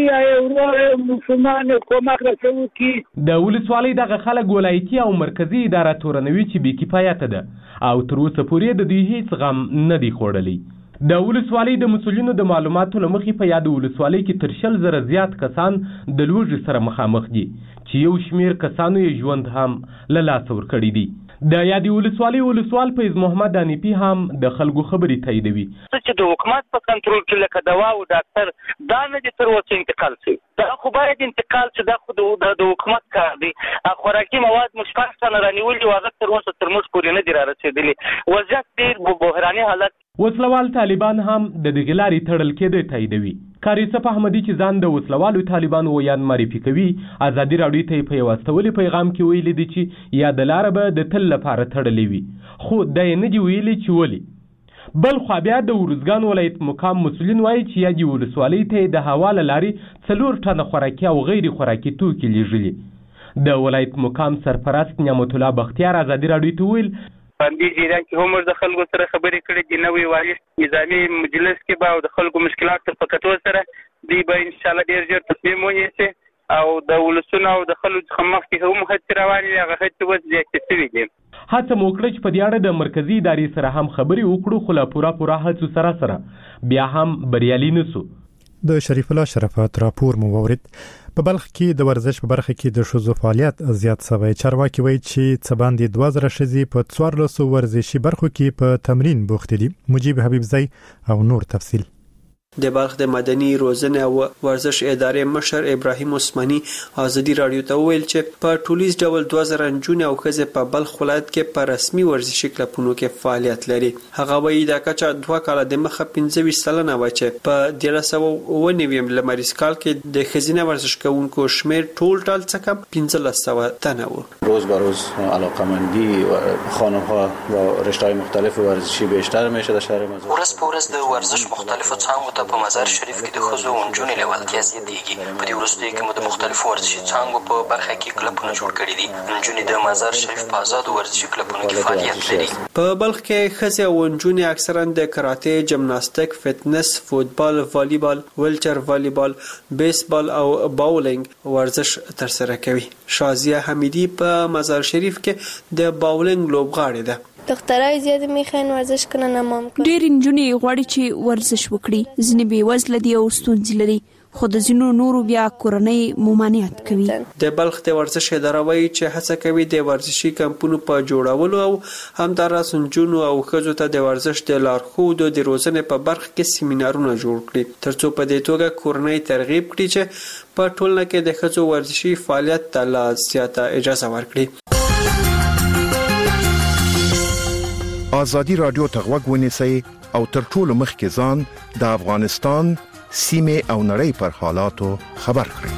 او مسلمان کومک رسو کی. د ولسوالۍ دغه خلک ولایتي او مرکزی اداره تورنوي چې بې کفایته ده او تر اوسه پورې د دوی هیڅ غم نه دی خوړلی. د ولسوالۍ د مسؤلینو د معلوماتو له مخې په یاد ولسوالۍ کې تر شل زره زیات کسان د لوږې سره مخامخ دي چې یو شمیر کسانو یې ژوند هم له لاسه ورکړی دی. د یادې ولسوالۍ ولسوال فیض محمد انیپي هم د خلکو خبرې تاییدوي. چې د حکومت په کنټرول کې لکه دوا او ډاکټر دا نه دي تر اوسه انتقال شوي. دا خو باید انتقال شي، دا خو د حکومت کار دی. خوراکي مواد موږ شپږ تنه رانیولي او هغه تر اوسه تر موږ پورې نه دي رارسېدلي. وضعیت ډېر بحراني حالت. وسلوال طالبان هم د دغې لارې تړل کېدی تاییدوي. قاری صف احمدي چې ځان د وسلوالو طالبانو ویان معرفي کوي، ازادي راډیو ته په یو استولي پیغام کې ویلي دي چې یا د لاره به د تل لپاره تړلې وي، خو دا یې نه دي ویلي چې ولې. بل خوا بیا د ارزګان ولایت مقام مسؤلین وایي چې یادې ولسوالۍ ته د هوا له لارې څلور ټنه خوراکي او غیر خوراکي توکي لیږلي. د ولایت مقام سرپرست نعمت الله بختیار ازادي راډیو ته ویل باندې جریان کې هم د خلکو سره خبرې کړې دي. نوې والي نظامي مجلس کې به او د خلکو مشکلات تر په کتو سره دوی به انشاءالله ډېر ژر تصمیم ونیسي او د ولسونو او د خلکو څخه مخکې هم هڅې روانې دي، هغه هڅې اوس زیاتې شوي دي. هڅه مو وکړه چې په دې اړه د مرکزي ادارې سره هم خبرې وکړو، خو له پوره پوره هڅو سره سره بیا هم بریالي نه سو. د شریف الله شرافت راپور مو وورید. په بلخ کې د ورزش په برخه کې د ښځو فعالیت زیات شوی. چارواکي وایي چې څه باندې دوه زره ښځې په څوارلسو ورزشي برخو کې په تمرین بوخت دي. مجيب حبیبزی او نور تفصیل. د بلخ د مدني روزنه او ورزش ادارې مشر ابراهیم عثماني ازادي راډیو ته ویل چې په ټولیز ډول دوه زره نجونې او ښځې په بلخ ولایت کې په رسمي ورزشي کلبونو کې فعالیت لري. هغه وایي دا کچه دوه کاله د مخه پنځه ویشت سلنه و چې په دیارلس سوه اوه نوي لمریز کال کې د ښځینه ورزش کوونکو شمیر ټول ټال څخه پنځلس سوه تنه و. روز به روز علاقمندی خانم‌ها با رشته‌های مختلف ورزشی بیشتر میشه در شهر مزار. ورځ په ورځ د ورزش مختلفو څانګو په مزار شریف کې د ښځو او نجونو لیوالتیا زیاتېږي. په دې وروستیو کې مو د مختلفو ورزشي څانګو په برخه کې کلبونه جوړ کړي دي. نجونې د مزار شریف په آزادو ورزشي کلبونو کې فعالیت لري. په بلخ کې ښځې او نجونې اکثرا د کراټې، جمناستیک، فټنس، فوتبال، والیبال، ویلچر والیبال، بیسبال او باولینګ ورزش ترسره کوي. شازیه حمیدی په مزار شریف کې د باولینګ لوبغاړې ده. دخترای زیات میخوان ورزش کنن امام کن. ډېر نجونې غواړي چې ورزش وکړي. ځینې بې وزله دي او ستونزې لري، خو د ځینو نورو بیا کورنۍ ممانعت کوي. د بلخ د ورزش اداره وایي چې هڅه کوي د ورزشي کمپونو په جوړولو او همداراز نجونو او ښځو ته د ورزش د لارښودو د روزنې په برخه کې سیمینارونه جوړ کړي، ترڅو په دې توګه کورنۍ ترغیب کړي چې په ټولنه کې د ښځو ورزشي فعالیت ته لا زیاته اجازه ورکړي. ازادي راډیو ته غوږ ونیسئ او تر ټولو مخکې ځان د افغانستان سیمه او نړۍ پر حالاتو خبر کړئ.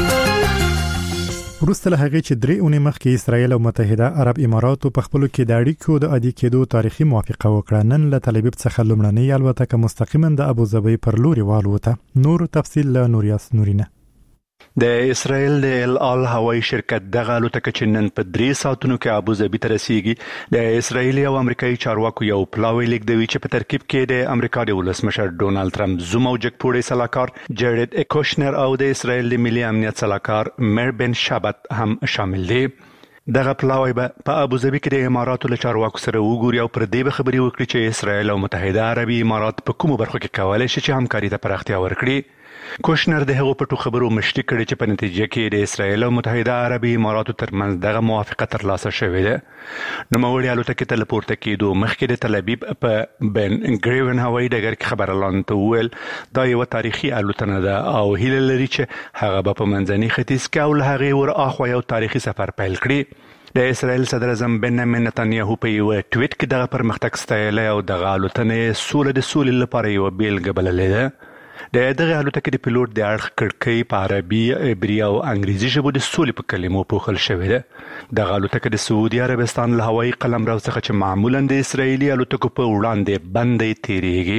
وروسته له هغې چې درې اونۍ مخکې اسرائیل او متحده عرب اماراتو په خپلو کې د اړیکو د عادي کېدو تاریخي موافقه وکړه، نن له تل ابیب څخه لومړنۍ الوتکه مستقیما د ابوظبي پر لوري والوته. نور تفصیل له نوریاس نورینه. د اسرائیل د الال هوایي شرکت دغه الوتکه چې نن په درې ساعتونو کې ابوظبي ته رسیږي، د اسرائیلي او امریکایي چارواکو یو پلاوی لیکدوي چې په ترکیب کې د امریکا د ولسمشر ډونالد ټرمپ زوم او جګپوړی سلاکار جیرد کوشنر او د اسرائیل د ملي امنیت سلاکار میر بن شابت هم شامل دي. دغه پلاوی به په ابوظبي کې د اماراتو له چارواکو سره وګوري او پر دې به خبرې وکړي چې اسرائیل او متحده عربي امارات په کومو برخو کې کولی شي چې همکاري ته پراختیا ورکړي. کوشنر د هغو پټو خبرو مشري کړي چې په نتیجه کې د اسرائیل او متحده عربي اماراتو ترمنځ دغه موافقه ترلاسه شوې ده. نوموړي الوتکې ته له پورته کېدو مخکې د تل ابیب په بن ګریون هوایي ډګر کې خبرلان ته وویل دا یوه تاریخي الوتنه ده او هیله لري چې هغه به په منځني ختیځ کې او له هغې ورهاخوا یو تاریخي سفر پیل کړي. د اسرائیل صدر اعظم بنیامین نتنیاهو په یو ټویټ کې دغه پرمختګ ستایلی او دغه الوتنې سوله د سولې لپاره یوه بیلګه بللې ده. د دغه الوتکې د پیلوټ د اړخ کړکۍ په عربي، عبري او انګریزي ژبو د سولې په کلمو پوښل شوې ده. دغه الوتکه د سعودي عربستان له هوایي قلمرو څخه چې معمولا د اسرائیلي الوتکو په وړاندې بندې تیریږي.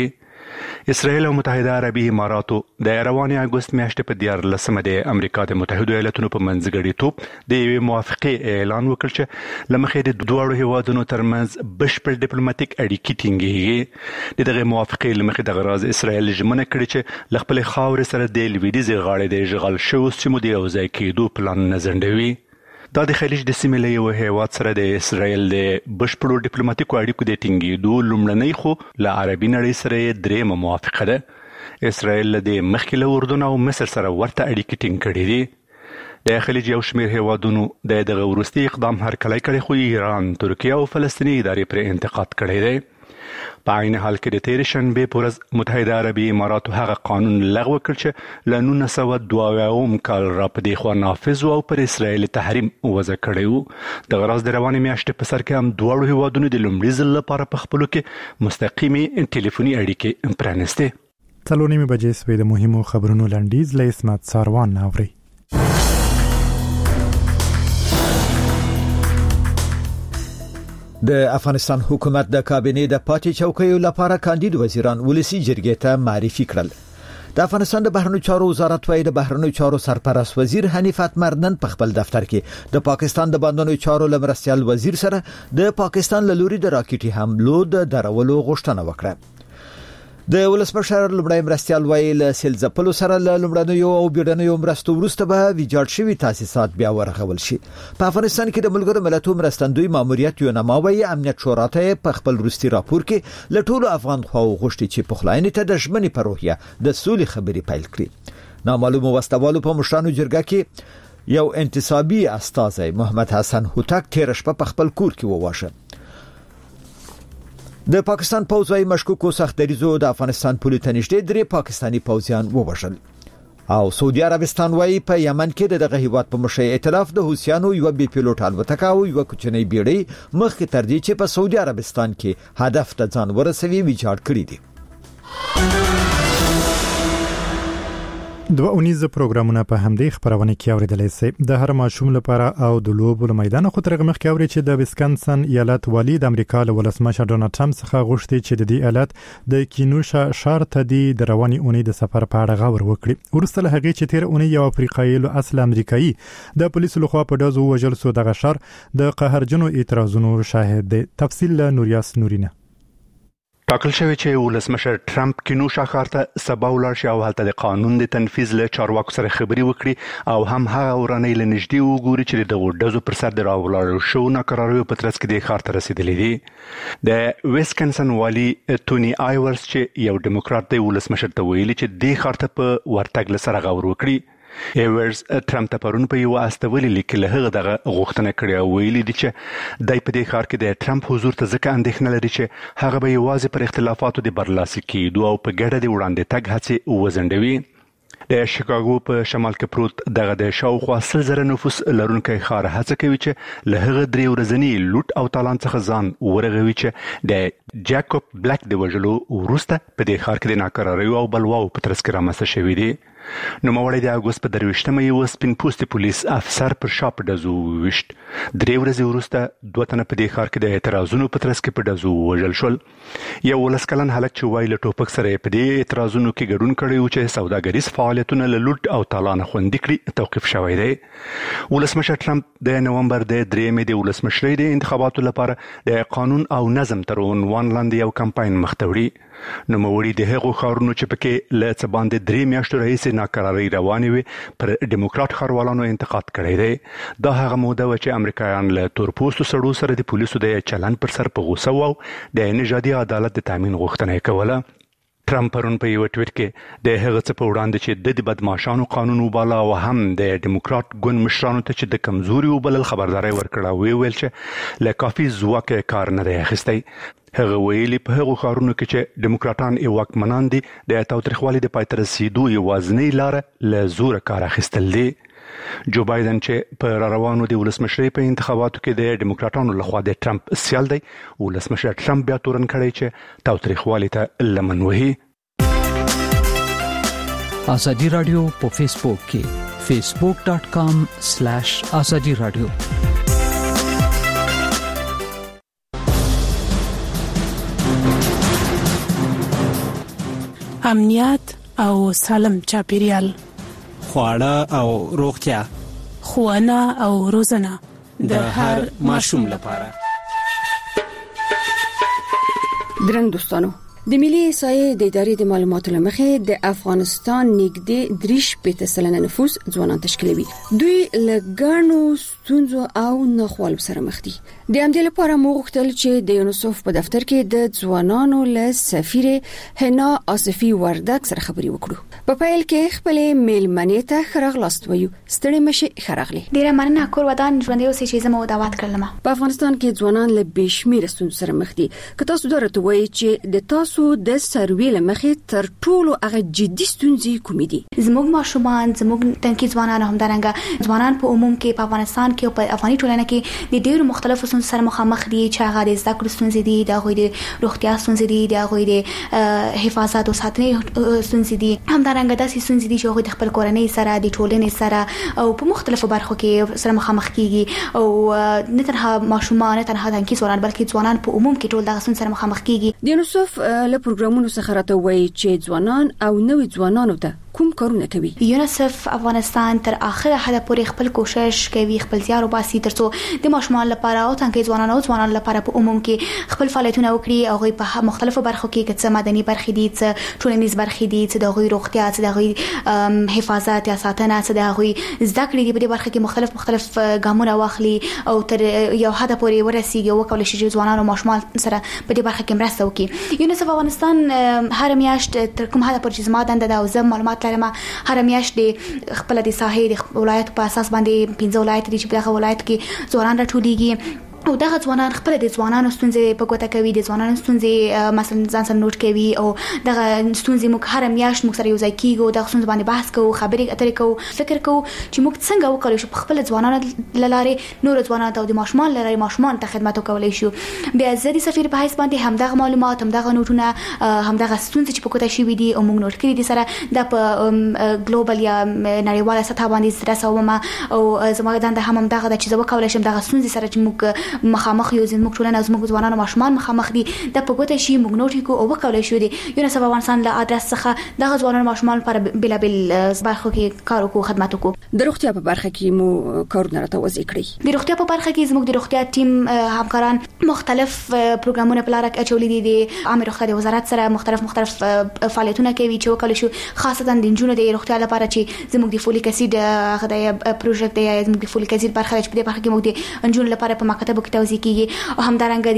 اسرائیل او متحده عربي اماراتو د رواني اگست میاشتې په دیار لسمه د امریکا د متحده ایالاتونو په منځګړیتوب د یوې موافقې اعلان وکړ چې لمخې د دواړو هیوادونو ترمنځ بشپړ ډیپلوماټیک اړیکې ټینګېږي. د دغه موافقې لمخې د غراض اسرائیل ژمنه کړې چې ل خپل خاورې سره د لویدیځ غاړې د اشغال شوو سیمو د یوځای کېدو پلان نه ځنډوي. دا د خلیج د سیمې له یو هیواد سره د اسرائیل د بشپړو ډیپلوماټیکو اړیکو د ټینګېدو لومړنۍ خو له عربي نړۍ سره درېیمه موافقه ده. اسرائیل د مخکې له اردن او مصر سره ورته اړیکې ټینګ کړي دي. د خلیج یو شمېر هیوادونو د دغه وروستي اقدام هرکلی کړی خو ایران، ترکیه او فلسطیني ادارې پرې انتقاد کړی دی. په عین حال کې د تېرې شنبې په ورځ متحده عربي اماراتو هغه قانون لغوه کړ چې له نولس سوه دوه اویایم کال را په دې خوا نافذ و او پر اسرائیل تحریم وضع کړی و. دغه راز د روانې میاشتې په سر کې هم دواړو هیوادونو د لومړي ځل لپاره په خپلو کې مستقیمې ټلیفوني اړیکې پرانیستې. څلور نیمې بجې سوې. د مهمو خبرونو لنډیز له اسمت ساروان اوري. د افغانستان حکومت د کابینې د پاتې چوکیو لپاره کاندید وزیران ولسی جرګې ته معرفي کړل. د افغانستان د بهرنیو چارو وزارت وايي د بهرنیو چارو سرپرست وزیر حنیف اتمرنن په خپل دفتر کې د پاکستان د بندونو چارو لمرستیال وزیر سره د پاکستان له لوري د راکټي حملو د درولو غوښتنه وکړه. د ولسمشر لومړی مرستیال وايي له سیلځپلو سره له لومړنیو او بیړنیو مرستو وروسته به ویجاړ شوي تاسیسات بیا ورغول شي. په افغانستان کې د ملګرو ملتونو مرستندوی ماموریت یونما وايي امنیت شورا ته په خپل وروستي راپور کې له ټولو افغان خواو غوښتي چې پخلاینې ته د ژمنې په روحیه د سولې خبرې پیل کړي. نامعلومو وسوالو په مشرانو جرګه کې یو انتصابي استازی محمد حسن هوتک تیر شپه په خپل کور کې وواشه. د پاکستان پوځ وايي مشکوکو سختدریزو د افغانستان پولې ته نږدې درې پاکستانی پوځیان ووژل. او سعودي عربستان وايي په یمن کې دغه هیواد په مشرۍ ائتلاف د حوثیانو یو بي پیلوټ الوتکه او یو کوچنی بیړۍ مخکې تر دې چې په سعودي عربستان کې هدف ته ځان ورسوي ویجاړ کړی دي. دوه اونیز پروګرامونه په همدې خبرونه کې اوریدلای شئ. د هر ماشوم لپاره او د لوبو میدان خو ترغه مخ کې اوري چې د ویسکانسن ایالت والی د امریکا له ولسمشر ډونالد ټرمپ څخه غوښتي چې د دې ایالت د کینوشا شهر ته د رواني اونۍ د سفر په اړه غور وکړي. ورسته له هغه چې تیر اونۍ یو افریقایي له اصل امریکایي د پولیسو لخوا په دازو وژل شو. دغه شهر د قهرجنو اعتراضونو شاهد دی. تفصیل له نوریاس نورینه. ټاکل شوی چې ولسمشر ټرمپ کینوشا ښار ته سبا ولاړ شي او هلته د قانون د تنفيذ له چارواکو سره خبري وکړي او هم هغه ورانه له نږدې وګوري چې د وډزو پر سر د راولاړ شو ناکراریو په ترڅ کې د ښار ته رسیدلې دي. د ویسکنسن والی تونی آیورز چې یو ډیموکرات دی ولسمشر ته ویلي چې د ښار ته په ورتګ له سره غور وکړي. ایورز ټرمپ ته پرون په یو استولې لیکل هغه دغه غوښتنه کړې او ویلي دي چې دای په دې ښار کې د ټرمپ حضور ته ځکه اندېښنه لري چې هغه به یوازې پر اختلافاتو د برلاسي کېدو او په ګډه د وړاندې تګ هڅې وزنډوي. د شیکاګو په شمال کې پروت دغه د شاوخوا سل زره نفوس لرونکی ښار هڅه کوي چې له هغه درې ورځني لوټ او تالان څخه ځان ورغوي چې د جاکوب بلیک د وژلو وروسته په دې ښار کې د ناکراریو او بلواو په ترڅ کې رامنځته شوي دي. نوموړی د اګوست په درویشتمه یو سپین پوستي پولیس افسر پر شا په ډزو وویشت. درې ورځې وروسته دوه تنه په دې ښار کې د اعتراضونو په ترڅ کې په ډزو ووژل شول. یو ولس کلن هلک چې وایي له ټوپک سره په دې اعتراضونو کې ګډون کړی و چې سوداګریز فعالیتونه له لوټ او تالان خوندي کړي توقیف شوی دی. ولسمشر ټرمپ د نومبر د درېیمې د ولسمشرۍ د انتخاباتو لپاره د قانون او نظم تر عنوان لاندې یو کمپاین مخ ته وړي. نوموړي د هغو ښارونو چې پکې له څه باندې درې میاشتو راهیسې ناکرارۍ روانې وي پر ډیموکرات ښاروالانو انتقاد کړی دی. دا هغه موده وه چې امریکایان له تورپوستو سړو سره د پولیسو د چلند پر سر په غوسه وو او د نژادي عدالت د تامین غوښتنه یې کوله. ټرمپ پرون په یو ټویټ کې د هغه څه په وړاندې چې د بدمعشانو قانون وباله او هم د ډیموکرات ګوند مشرانو ته چې د کمزوري وبلل خبرداري ورکړه او ویل چې له کافي ځواک کار نه دی اخیستی. هغه ویلي په هغو ښارونو کې چې ډیموکراټان یې واکمنان دي د تاوتریخوالي د پای ته رسیدو یوازینۍ لاره له زوره کار اخیستل دي. جو بایدن چې په را روانو د ولسمشرۍ په انتخاباتو کې د ډیموکراټانو لخوا د ټرمپ سیال دی، ولسمشر ټرمپ بیا تورن کړی چې تاوتریخوالي ته لمن وهي. ازادي رادیو په فیسبوک کې فیسبوک ډاٹ کام سلیش ازادي رادیو. امنیت او سالم چاپیریال، خواړه او روغتیا، ښوونه او روزنه د هر ماشوم لپاره. درنو دوستانو، د ملي احصایې د ادارې د معلوماتو لمخې د افغانستان نږدې دریش پېته سلنه نفوس ځوانان تشکیلوي. دوی له ګڼو ستونزو او ناخوالو سره مخ دي. د همدې لپاره موږ غوښتل چې د یونیسف په دفتر کې د ځوانانو له سفیر حنا آصفي وردک سره خبرې وکړو. په پیل کې خپلې میلمنې ته ښه راغلاست وایو. ستړي مشي ښه راغلي. ډیره مننه. کور ودان ژوندۍ اوسئ چې زموږ دعوت کړلم. په افغانستان کې ځوانان له بېشمیره ستونزو سره مخ دي. که تاسو درته وایي چې د تاسو د سروې لمخې تر ټولو هغه جدي ستونزې کومې دي؟ زموږ ماشومان، زموږ تنکي ځوانان هم درنګه ځوانان په عموم کې په افغانستان کې او په افغاني ټولنه کې د ډېرو مختلفو ستونزو سره مخامخ دي، چې هغه د زده کړو ستونزې دي، د هغوی د روغتیا ستونزې دي، د هغوی د حفاظت او ساتنې ستونزې دي. هم درنګه داسې ستونزې دي چې هغوی د خپل کورنۍ سره، د ټولنې سره او په مختلفو برخو کې سره مخامخ کیږي. او نه تنها ماشومان، نه تنها تنکي ځوانان، بلکې ځوانان په عموم کې ټول دغه ستونزې سره مخامخ کیږي. د یونیسف له پروګرامونو څخه راته وایي چې ځوانان او نوي ځوانانو ته کوم کارونه کوي؟ یونیسف افغانستان تر اخره حد پورې خپل کوشش کوي، خپل زیار وباسي ترڅو د ماشومان لپاره او تنکي ځوانانو او ځوانانو لپاره په عموم کې خپل فعالیتونه وکړي. او په مختلفو برخو کې چې مدني برخې دي، چې ټولنیز برخې دي، چې د غوي روغتیا، چې د غوي حفاظت یا ساتنه، چې د غوي زده کړې دي، په دې برخه کې مختلف مختلف ګامونه واخلي او تر یو حد پورې ورسیږي او وکولای شي چې ځوانانو او ماشومان سره په دې برخه کې مرسته وکړي. یونیسف افغانستان هر میاشت تر کوم حد پورې زما دنده ده او زه معلومات لرم، هر میاشت د خپل د ساحې د ولایت په اساس باندې پنځه ولایت دي چې په هغه ولایت کې ځوانان راټولېږي او دغه ځوانان خپل د ځوانانو ستونزې په ګوته کوي، د ځوانانو ستونزې مثلا ځان سره نوٹ کوي او دغه ستونزې موږ هر میاشت موږ سره یو ځای کیږو، دغه ستونزې باندې بحث کوو، خبرې اترې کوو، فکر کوو چې موږ څنګه وکړو چې خپل ځوانانو لاره نور ځوانانو ته د ماشومان لاره ماشومان ته خدمت وکولای شو. بیا زه د سفیر په حیث باندې هم دغه معلومات، هم دغه نوټونه، هم دغه ستونزې چې په ګوته شوي دي او موږ نوٹ کړي دي سره د په ګلوبل یا نړیواله سطح باندې رسوم. او زموږ دنده هم دغه د چې زه وکولای شم دغه ستونزې سره چې موږ مخامخ یو زموږ ټولنه زموږ ځوانان او ماشومان مخامخ دي د په ګوته شي موږ نوټ کو او وکولای شو دي. یونیسف افغانستان له ادرس څخه دغه ځوانان او ماشومان پر بلا بل برخو کې کار وکړو، خدمات وکړو. د روغتیا په برخه کې مو کارونه راته وځي کړی. د روغتیا په برخه کې زموږ د روغتیا ټیم همکاران مختلف پروګرامونه په لار کې اچولې دي. د عامه روغتیا د وزارت سره مختلف مختلف فعالیتونه کوي چې وکولای شو خاصتا د انجونو د روغتیا لپاره چې زموږ د فولیک اسید هغه د پروژیکټ دی، زموږ د فولیک اسید برخه چې په دې برخه کې موږ د انجونو لپاره په مکاتبو کې توزیع کیږي. او همدارنګه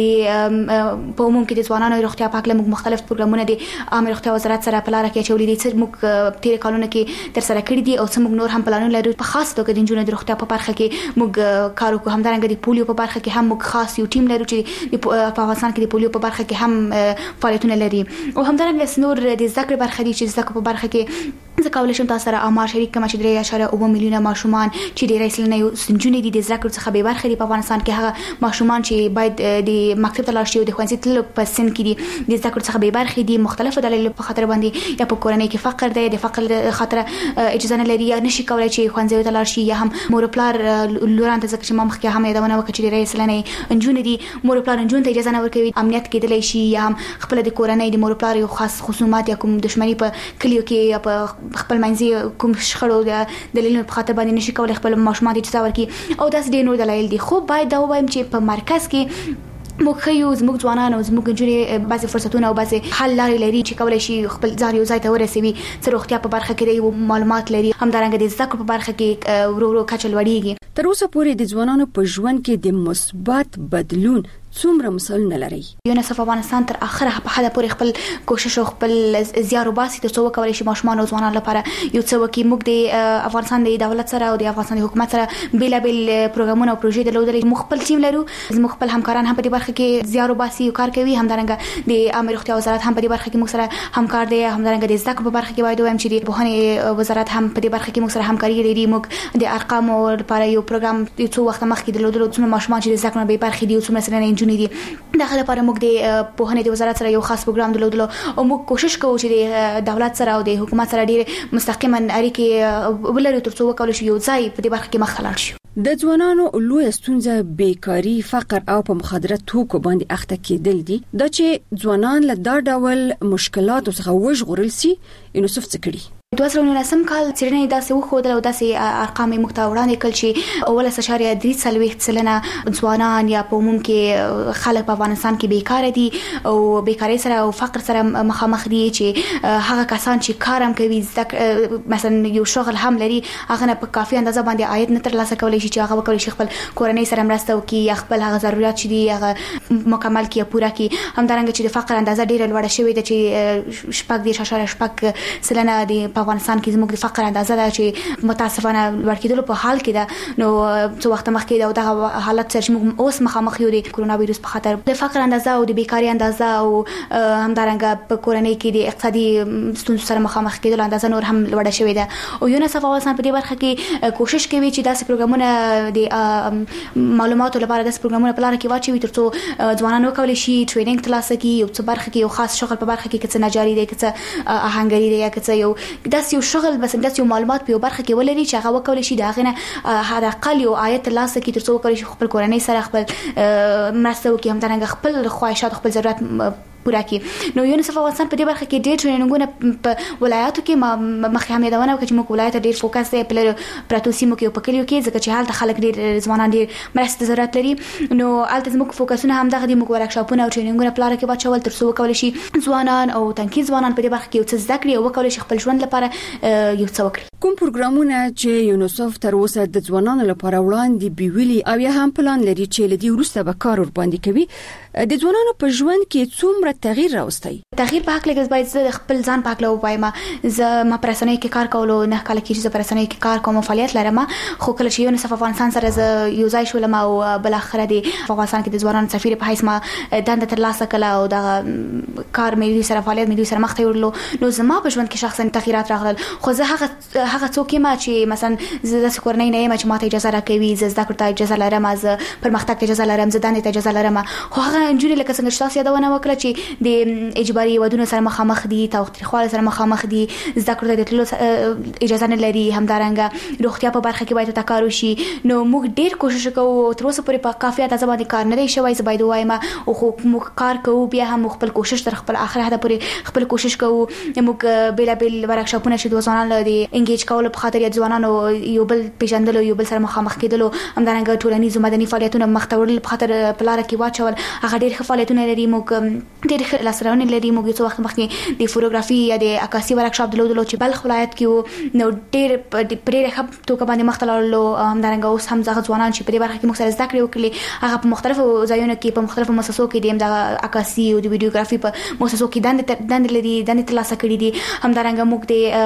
د په عموم کې د ځوانانو روغتیا په اړه موږ مختلف پروګرامونه د عامه روغتیا وزارت سره په لار کې اچولې دي چې موږ تیر کالونو کې تر سره کړی دي او څه موږ نور هم پلانونه لرو. په خاص توګه د انجونو د روغتیا په برخه کې موږ کار وکړو. همدارنګه د پولیو په برخه کې هم موږ خاص یو ټیم لرو چې په افغانستان کې د پولیو په برخه کې هم فعالیتونه لري. او همدارنګه نور د ذکر برخه دي چې ذکر په برخه کې زه کولای شم تاسو سره امار شریک کما چې درې اشاره اوه میلیونه ماشومان چې ډیری سلنه یو سنجونې دي د ذکر څخه به برخه دي په افغانستان کې. هغه ماشومان چې باید د مکتب ته لاړ شي او د ښوونځي تللو په سن کې دي د ذکر څخه به برخه دي مختلفو دلایلو په خاطر باندې یا په کورنۍ کې فقر دی، د فقر خاطر اجازه نه لري یا نشي کولای چې ښوونځي ته لاړ شي، یا هم مور پلار لوران ته ځکه چې ما مخکې هم یادونه وکړه چې ډیری سلنه انجونې دي مور پلار انجون ته اجازه نه ورکوي، امنیت کېدلی شي یا هم خپل د کورنۍ د مور پلار یو خاص خصومات یا کوم دښمنی په کلیو کې یا په خپل منځي کوم شخړو د دلیل په خاطر باندې نشي کولای خپل ماشومان ته اجازه ورکړي او داس ډیر نور دلایل دي. خو باید دا وایم چې په مرکز کې موږ خو زموږ ځوانان او زموږ جوړې بعضي فرصتونه او بعضي حل لارې لري چې کولای شي خپل ځان یو ځای ته ورسوي. چې روغتیا په برخه کې د معلومات لري، همدارنګه د ذکر په برخه کې ورو ورو کچه لوړیږي. تر اوسه پورې د ځوانانو په ژوند کې د مثبت بدلون څومره مثالونه لري؟ یونیسف افغانستان تر اخره په حد پورې خپل کوشش او خپل زیار وباسي ترڅو وکولای شي ماشومان او ځوانان لپاره یو څه وکړي. موږ د افغانستان د دولت سره او د افغانستان د حکومت سره بیلابل پروګرامونه او پروژې درلودل. موږ خپل ټیم لرو، موږ خپل همکاران هم په دې برخه کې زیار وباسي او کار کوي. همدارنګه د عامه روغتیا وزارت هم په دې برخه کې موږ سره همکار دی. همدارنګه د ذکر په برخه کې باید وایم چې د پوهنې وزارت هم په دې برخه کې موږ سره همکاري لري. موږ د ارقامو لپاره یو پروګرام یو څو وخت مخکې درلودل چې ماشومان چې د ذکر نه به برخه دي او څومره سره نه انجونې دي دغه لپاره موږ د پوهنې د وزارت سره یو خاص پروګرام درلودل او موږ کوشش کوو چې د دولت سره او د حکومت سره ډېر مستقیما اړیکې ولرو ترڅو وکولای شو یو ځای په دې برخه کې مخ لاړ شو. د ځوانانو لوی ستونزه بیکاری، فقر او په مخدره توکو باندې اخته کېدل دي. دا چې ځوانان له دا ډول مشکلاتو څخه وژغورل شي، یونسف څه کړي؟ دوه زره نولسم کال څېړنې داسې وښودل او داسې ارقام یې موږ ته وړاندې کړل چې اوولس اعشاریه درې څلوېښت سلنه ځوانان یا په عموم کې خلک په افغانستان کې بیکاره دي او بیکارۍ سره او فقر سره مخامخ دي، چې هغه کسان چې کار هم کوي، مثلا یو شغل هم لري، هغه نه په کافي اندازه باندې عاید نه ترلاسه کولی شي چې هغه وکولی شي خپل کورنۍ سره مرسته وکړي یا خپل هغه ضرورت چې دي هغه مکمل کړي، پوره کړي. همدارنګه چې د فقر اندازه ډېره لوړه شوې ده چې شپږ دېرش اعشاریه شپږ سلنه د افغانستان کې زموږ د فقر اندازه ده چې متاسفانه لوړ کېدلو په حال کې ده. نو څو وخت مخکې دا دغه حالت سره چې موږ اوس مخامخ یو د کرونا وایروس په خاطر د فقر اندازه او د بیکاری اندازه او همدارنګه په کورنۍ کې د اقتصادي ستونزو سره مخامخ کېدلو اندازه نور هم لوړه شوې ده. او یونیسف افغانستان په دې برخه کې کوشش کوي چې داسې پروګرامونه د معلوماتو لپاره داسې پروګرامونه په لاره کې واچوي ترڅو ځوانان وکولی شي ټریننګ ترلاسه کړي، یو څه برخه کې یو خاص شغل په برخه کې که څه نجاري دی، که څه آهنګري دی، یا که څه یو داسې یو شغل بس داسې یو معلومات په یو برخه کې ولري چې هغه وکولی شي د هغې نه حد اقل یو عاید ترلاسه کړي ترڅو وکولی شي خپل کورنۍ سره خپل مرسته وکړي، همدارنګه خپل خواهشات خپل ضرورت پوره کړي. نو یونیسف افغانستان په دې برخه کې ډېر ټریننګونه په ولایاتو کې مخکې هم یادونه وکړه چې موږ ولایت ډېر فوکس دی په پراتو سیمو کې او په کلیو کې، ځکه چې هلته خلک ډېر ځوانان ډېر مرستې ضرورت لري. نو هلته زموږ فوکسونه همدغه دي، موږ ورکشاپونه او ټریننګونه په لاره کې واچول ترڅو وکولی شي ځوانان او تنکي ځوانان په دې برخه کې یو څه زده کړي او وکولی شي خپل ژوند لپاره یو څه وکړي. کوم پروګرامونه چې یونیسف تر اوسه د ځوانانو لپاره وړاندې بیولي او یا هم پلان لري چې لدی وروسته به کار ور باندې کوي، د ځوانانو په ژوند کې څومره تغییر راوستي؟ تغییر په حق لګز باید زه خپل ځان پاک لو وایم. زه ما پرسنۍ کې کار کولو نه کال کې چې پرسنۍ کې کار کوم فعالیت لرم، خو کله چې یونیسف افغانستان سره زه یو ځای شولم او بل اخر د افغانستان کې د ځوانانو سفیر په حیث ما دنده ترلاسه کړه او دا کار مې سره فعالیت مې سره مخ ته وړلو، نو زما په ژوند کې شخصا تغیرات راغلل. خو زه هغه هغه څوک یم چې مثلا زه د کورنۍ نه یم چې ماته اجازه راکوي، زه زده کړم ته اجازه لرم، زه پرمختګ ته اجازه لرم، زه دندې ته اجازه لرم. خو هغه انجونې لکه څنګه چې تاسو یادونه وکړه چې د اجباري ودونو سره مخامخ دي، تاوتریخوالي سره مخامخ دي، زده کړو ته تللو اجازه نه لري، همدارنګه روغتیا په برخه کې باید تکار وشي. نو موږ ډیر کوشش کوو، تر اوسه پورې په کافي اندازه باندې کار نه دی شوی، زه باید وایم، او خو موږ کار کوو، بیا هم خپل کوشش تر خپل اخر حد پورې خپل کوشش کوو. موږ بیل بیل ورکشاپونه چې د ځوانانو د انګیج کولو په خاطر یا ځوانانو یو بل پیژندلو، یو بل سره مخامخ کېدلو، همدارنګه ټولنیز مدني فعالیتونه مخ ته وړل په خاطر په لاره کې واچول. هغه ډیر ښه فعالیتونه لري، موږ ډیر ښه لاسرونه لري. موږ څو وخت مخکې د فوټوګرافي یا د عکاسي ورکشاپ درلودلو چې بلخ ولایت کې وو، نو ډیر پرې ښه توګه باندې مخ ته لاړلو. همدارنګه اوس هم ځغه ځوانان چې په دې برخه کې موږ سره زده کړې وکړي، هغه په مختلفو ځایونو کې په مختلفو مؤسسو کې د همدغه عکاسي او د ویډیوګرافي په مؤسسو کې دندې دندې لري، دندې ترلاسه کړي دي. همدارنګه موږ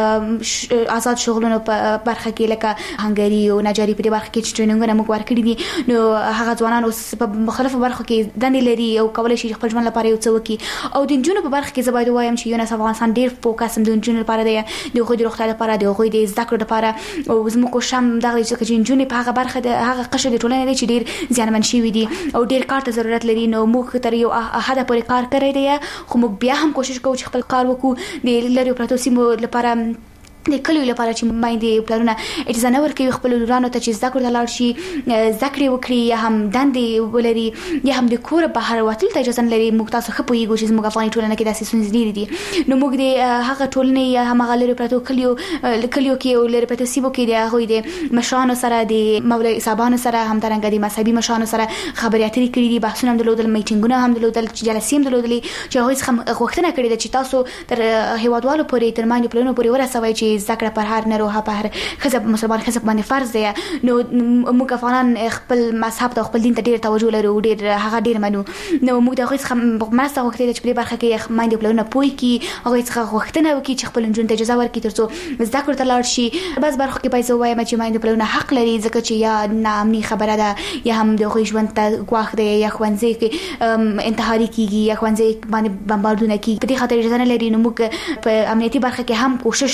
د آزاد شغلونو په برخه کې لکه هنګري او نجاري په دې برخه کې چې ټریننګونه موږ ورکړي دي، نو هغه ځوانان اوس په مختلفو برخو کې دندې لري او کولای شي خپل ژوند لپاره یو څه وکړي. او د نجونو په برخه کې زه باید وایم چې یونیسف افغانستان ډیر فوکس هم د نجونو لپاره دی، د هغوی د روغتیا لپاره، د هغوی د زده کړو لپاره. او زموږ کوشش هم دغه دی چې نجونې په هغه برخه د هغه قشر د ټولنې دی چې ډیر زیانمن شوي دي او ډیر کار ته ضرورت لري. نو موږ تر یو حد پورې کار کړی دی، خو موږ بیا هم کوشش کوو چې خپل کار وکړو د لرې پرتو سیمو لپاره، د کلیو لپاره چې مایندې پلرونه اجازه نه ورکوي خپل لورانو ته چې زده کړو ته لاړ شي، زده کړې وکړي، یا هم دندې ولري، یا هم د کوره بهر وتلو ته اجازه نه لري. موږ تاسو ښه پوهېږو چې زموږ افغاني ټولنه کې داسې ستونزې ډېرې دي. نو موږ د هغه ټولنې یا هماغه لرې پرتو کلیو کلیو کې او لرې پرتو سیمو کې د هغوی د مشرانو سره، د مولوي صاحبانو سره، همدارنګه د مذهبي مشرانو سره خبرې اترې کړي دي، بحثونه هم درلودل، میټینګونه هم درلودل، جلسې هم درلودلې چې هغوی څخه غوښتنه کړې ده چې تاسو تر هېوادوالو پورې، تر میندو پلرونو پورې ورسوئ چې زده کړه پر هر نروها په خزب مسلمان خزب باندې فرض دی. نو موږ افغانان خپل مذهب ته خپل دین ته ډیر توجه لرو، ډیر هغه ډیر منو. نو موږ دغه څخه مرسته وکړو چې په برخه کې مایندې پلرونه پوي کی، هغه څخه غوښتنه وکړي چې خپل نجونې ته اجازه ورکړي ترڅو زده کړو ته لاړ شي. بس برخه کې پیسې وایم چې مایندې پلرونه حق لري، ځکه چې یا نامني خبره ده، یا هم د خو ژوند ته ګواښ دی، یا ښوونځي کې انتحاري کیږي، یا ښوونځي باندې بمباردونه کیږي، په دې خاطر اجازه نه لري. نو موږ په امنیتي برخه کې هم کوشش کوو د